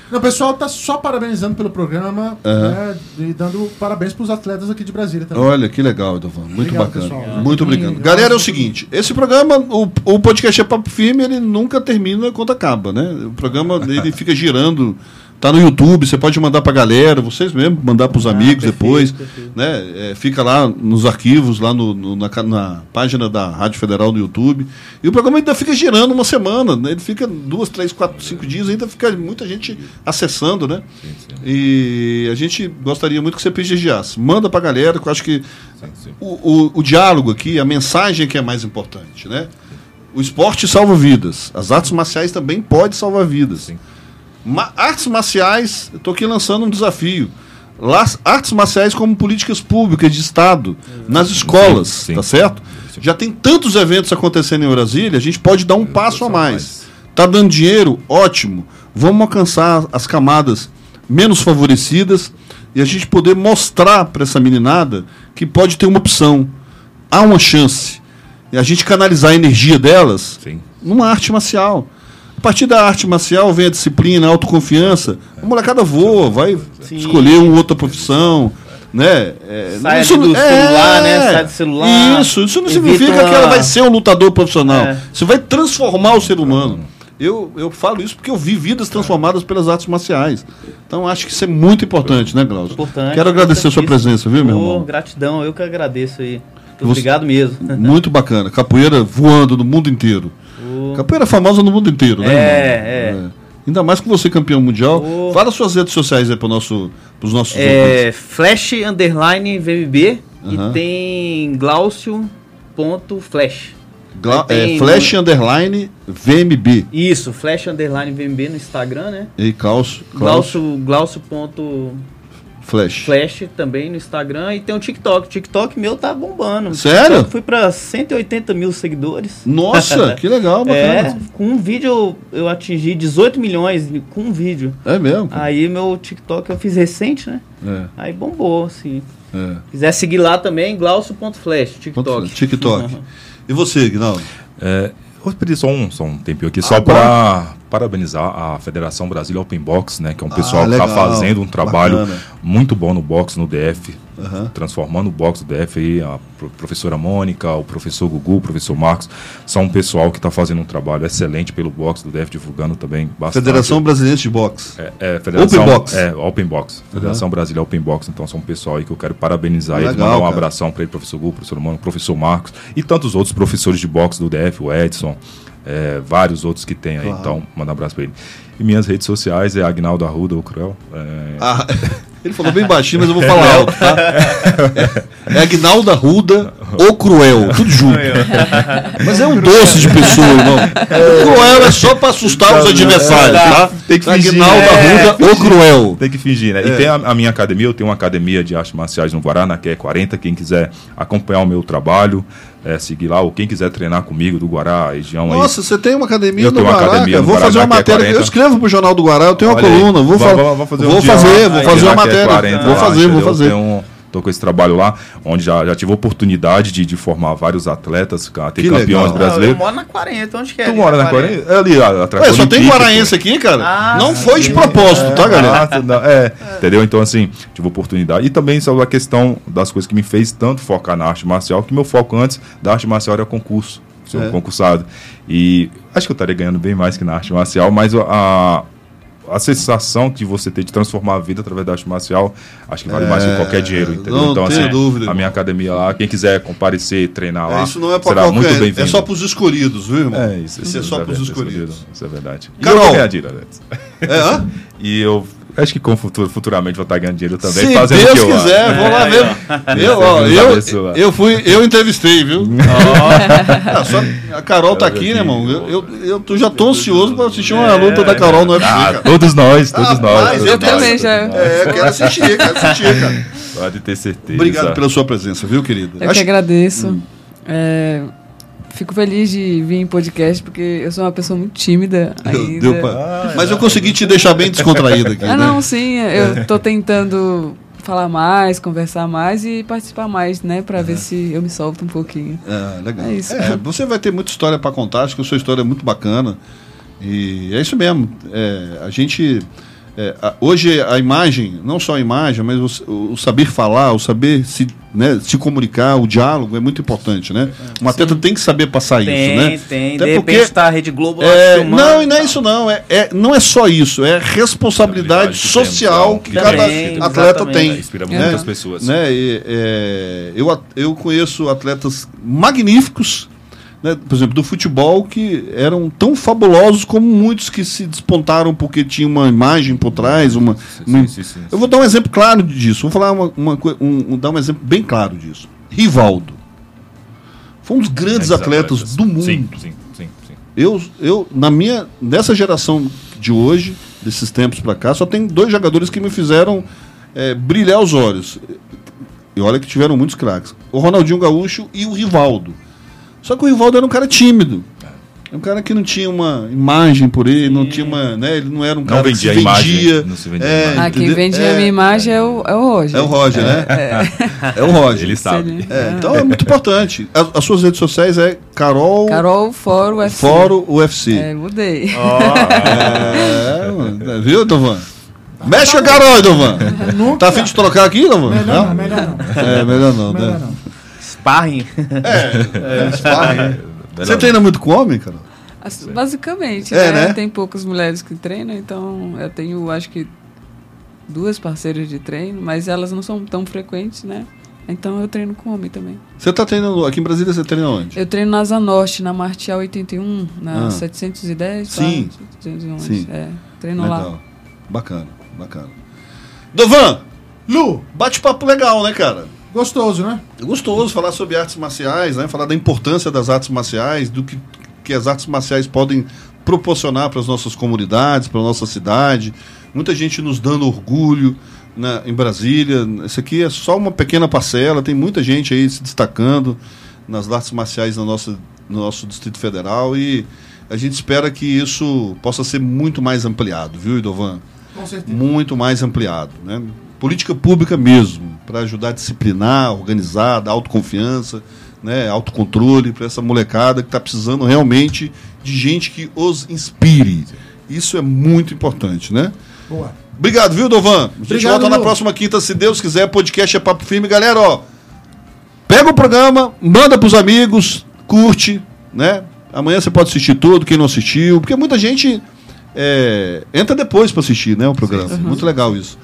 O pessoal tá só parabenizando pelo programa, Uhum. né, e dando parabéns pros atletas aqui de Brasília também. Olha, que legal, Edovan. Muito Obrigado, bacana. pessoal. Muito obrigado. Galera, é o seguinte, esse programa, o, o podcast é Papo Firme, ele nunca termina quando acaba, né? O programa, ele fica girando, tá no YouTube, você pode mandar pra galera, vocês mesmo, mandar pros Ah, amigos perfeito, depois, perfeito. né? É, fica lá nos arquivos, lá no, no- na, ca- na página da Rádio Federal no YouTube. E o programa ainda fica girando uma semana, né? Ele fica duas, três, quatro, cinco dias, ainda fica muita gente acessando, né? Sim, sim. E a gente gostaria muito que você prestigiasse. Manda pra galera, que eu acho que Sim, sim. o, o, o diálogo aqui, a mensagem que é mais importante, né? O esporte salva vidas. As artes marciais também podem salvar vidas. Sim. Ma- artes marciais, eu estou aqui lançando um desafio. Las- artes marciais como políticas públicas de Estado, nas escolas, Sim, sim. tá certo? Sim. Já tem tantos eventos acontecendo em Brasília, a gente pode dar um passo a a mais. mais. Tá dando dinheiro? Ótimo. Vamos alcançar as camadas menos favorecidas e a gente poder mostrar para essa meninada que pode ter uma opção. Há uma chance. E a gente canalizar a energia delas Sim. numa arte marcial. A partir da arte marcial vem a disciplina, a autoconfiança. A molecada voa, vai Sim. escolher uma outra profissão, né? É, Sai isso do não- celular, né? Sai do celular. Isso, isso não Evita significa que ela vai ser um lutador profissional. É. Você vai transformar o ser humano. Eu, eu falo isso porque eu vi vidas transformadas pelas artes marciais. Então acho que isso é muito importante, né, Glaucio? Importante. Quero agradecer a sua importantíssimo. presença, viu, meu Ô, irmão? Gratidão, eu que agradeço aí. Muito Você- obrigado mesmo. Muito bacana. Capoeira voando no mundo inteiro. Ô, Capoeira famosa no mundo inteiro, né? É, irmão? Ainda mais com você campeão mundial. Ô. Fala suas redes sociais aí para nosso, os nossos É, Flash Underline V M B Aham. e tem Glaucio.flash. Gla- aí tem é, Flash Underline V M B. Isso, Flash Underline V M B no Instagram, né? E Klaus, Klaus Glaucio, Glaucio.flash Flash. também no Instagram e tem o TikTok. O TikTok meu tá bombando. O Sério? TikTok fui pra cento e oitenta mil seguidores. Nossa, que legal, É, bacana. com um vídeo eu atingi dezoito milhões com um vídeo. É, mesmo? Aí meu TikTok eu fiz recente, né? É, Aí bombou, assim. é. Quiser seguir lá também, glaucio.flash, Quanto- TikTok. TikTok. E você, Guinaldo? É, eu pedi só um, só um tempinho aqui, Ah, só bom. para parabenizar a Federação Brasília Open Box, né? Que é um pessoal Ah, que está legal, fazendo um trabalho bacana. muito bom no boxe no D F, Aham. transformando o boxe do D F aí, a pro- professora Mônica, o professor Gugu, o professor Marcos, são um pessoal que está fazendo um trabalho excelente pelo boxe do D F, divulgando também bastante. Federação Brasileira de Boxe. É, é, Federação, Open Box. É, Open Box. Federação Brasileira Open Box. Então são um pessoal aí que eu quero parabenizar Legal, eles, mandar um cara. abração para ele, professor Gu, professor Mano, professor Marcos e tantos outros professores de boxe do D F, o Edson, é, vários outros que tem aí. Claro. Então, mandar um abraço para ele. E minhas redes sociais é Agnaldo Arruda, o Cruel. É, Ah, ele falou bem baixinho, mas eu vou falar alto, tá? É Agnaldo Arruda, o Cruel, tudo junto. Mas é um doce de pessoa, irmão. O Cruel é só pra assustar os adversários, tá? Tem que fingir, Agnaldo é, Arruda, o Cruel. Tem que fingir, né? É. E tem a, a minha academia, eu tenho uma academia de artes marciais no Guará, que é quarenta. Quem quiser acompanhar o meu trabalho, é, seguir lá, ou quem quiser treinar comigo do Guará, região aí. Nossa, você tem uma academia Eu no tenho uma Guará, academia cara. no Vou Guará, fazer uma que é matéria. quarenta. Eu escrevo pro Jornal do Guará, eu tenho uma Olha aí, coluna. Vou, vamos- fa- vamos fazer um vou dia fazer, lá, vou aí fazer lá uma que é matéria. quarenta Vou lá, fazer, vou entendeu? fazer. Tem um- Tô com esse trabalho lá, onde já, já tive a oportunidade de, de formar vários atletas, cara, ter Que campeões legal. Ah, eu brasileiros. moro na quarenta, onde que é? Tu ali mora na quarenta? quarenta? É ali, a- atrás Ué, do só tem Olímpico. guaraense aqui, cara. Ah, Não sim. foi de propósito, tá, galera? Ah, não, é, entendeu? Então, assim, tive oportunidade. E também sobre a questão das coisas que me fez tanto focar na arte marcial, que meu foco antes da arte marcial era concurso, ser um É. concursado. E acho que eu estaria ganhando bem mais que na arte marcial, mas a, a sensação que você tem de transformar a vida através da arte marcial, acho que vale mais que qualquer dinheiro, entendeu? não Então, tenho assim, dúvida, a minha academia lá, quem quiser comparecer, treinar lá, É, isso não é pra será muito qualquer. bem-vindo. É só pros escolhidos, viu, irmão? É isso, Isso é só pros escolhidos. Isso é verdade. E Carol. eu vou ganhar dinheiro, Alex. É, hã? E eu acho que com futuro, futuramente vou estar ganhando dinheiro também, Se fazendo Deus o que eu quiser, acho. vou lá É, ver. Eu, ó, Deus eu, abençoe. eu fui, eu entrevistei, viu? Ah, só- a Carol tá aqui, né, irmão? Eu, eu, eu tô- já tô ansioso pra assistir uma luta da Carol no U F C, Ah, cara. todos nós, todos Ah, nós. mas todos eu nós, também todos já- nós. É, quero assistir, quero assistir, cara. Pode ter certeza. Obrigado pela sua presença, viu, querido? Eu que agradeço. É, fico feliz de vir em podcast, porque eu sou uma pessoa muito tímida Deu- ainda. deu pra- Mas eu consegui te deixar bem descontraído aqui. Ah, né? não, sim, eu tô tentando falar mais, conversar mais e participar mais, né, pra ver se eu me solto um pouquinho. É, legal. É isso. É, você vai ter muita história para contar, acho que a sua história é muito bacana. E é isso mesmo. É, a gente. É, a, hoje a imagem, não só a imagem, mas o, o saber falar, o saber se, né, se comunicar, o diálogo é muito importante, né? Um atleta tem que saber passar Tem, isso, né? tem. Até De porque, repente tá a Rede Globo lá é, filmando não, e não e é tal. isso não, é, é, não é só isso, é responsabilidade Que social temos, que que cada também, atleta exatamente. tem. Inspira né? muitas pessoas. Né? E, é, eu, eu conheço atletas magníficos, né, por exemplo, do futebol, que eram tão fabulosos como muitos que se despontaram porque tinha uma imagem por trás. Uma, Sim, uma... sim, sim, Eu vou dar um exemplo claro disso. Vou falar uma, uma, um, um, dar um exemplo bem claro disso. Rivaldo. Foi um dos grandes atletas, atletas do mundo. Sim, sim, sim, sim. Eu, eu, na minha, nessa geração de hoje, desses tempos pra cá, só tem dois jogadores que me fizeram é, brilhar os olhos. E olha que tiveram muitos craques. O Ronaldinho Gaúcho e o Rivaldo. Só que o Rivaldo era um cara tímido. É um cara que não tinha uma imagem por ele, não tinha uma, né, ele não era um Não cara que vendia se a imagem, vendia. não se vendia É, a imagem. Ah, quem entendeu? vende É, a minha imagem é o, é o Roger. É o Roger, né? É, o Roger. Ele sabe. É, então é muito importante. As, as suas redes sociais é Carol, Carol Foro U F C. Foro U F C. É, mudei. É, mano, viu, Dovan? Mexe com a Carol, Dovan. Nunca. Tá afim de trocar aqui, Dovan? Melhor não, melhor não. É, melhor não, Melhor né? não. Sparring. É, é, sparring. Melhor Você não. treina muito com homem, cara? As- Basicamente, É, né? né? Tem poucas mulheres que treinam, então eu tenho, acho que, duas parceiras de treino, mas elas não são tão frequentes, né? Então eu treino com homem também. Você tá treinando aqui em Brasília, você treina onde? Eu treino na Asa Norte, na Martial oitenta e um, na Ah. setecentos e dez. Sim. pá, setecentos e onze. Sim. É, treino lá. Legal. Bacana, bacana. Dovan, Lu, bate-papo legal, né, cara? gostoso, né? É gostoso falar sobre artes marciais, né? Falar da importância das artes marciais, do que, que as artes marciais podem proporcionar para as nossas comunidades, para a nossa cidade. Muita gente nos dando orgulho, né, em Brasília. Isso aqui é só uma pequena parcela, tem muita gente aí se destacando nas artes marciais no nosso, no nosso Distrito Federal, e a gente espera que isso possa ser muito mais ampliado, viu, Idovan? Com certeza. Muito mais ampliado, né? Política pública mesmo, para ajudar a disciplinar, organizar, dar autoconfiança, né, autocontrole para essa molecada que está precisando realmente de gente que os inspire. Isso é muito importante, né? Boa. Obrigado, viu, Dovan? A gente Obrigado, volta na Lu. próxima quinta, se Deus quiser. Podcast é Papo Firme. Galera, ó, pega o programa, manda pros amigos, curte, né? Amanhã você pode assistir tudo, quem não assistiu, porque muita gente é, entra depois para assistir, né, o programa. Sim, sim, Muito legal isso.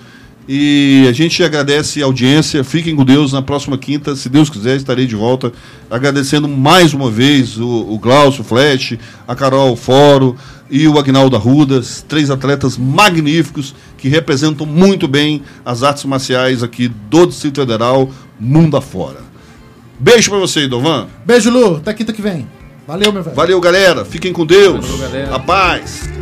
E a gente agradece a audiência. Fiquem com Deus. Na próxima quinta, se Deus quiser, estarei de volta. Agradecendo mais uma vez o, o Glaucio Flash, a Carol Foro e o Agnaldo Arrudas, três atletas magníficos que representam muito bem as artes marciais aqui do Distrito Federal, mundo afora. Beijo pra você, Dovan. Beijo, Lu. Até quinta que vem. Valeu, meu velho. Valeu, galera. Fiquem com Deus. Valeu, galera. A paz.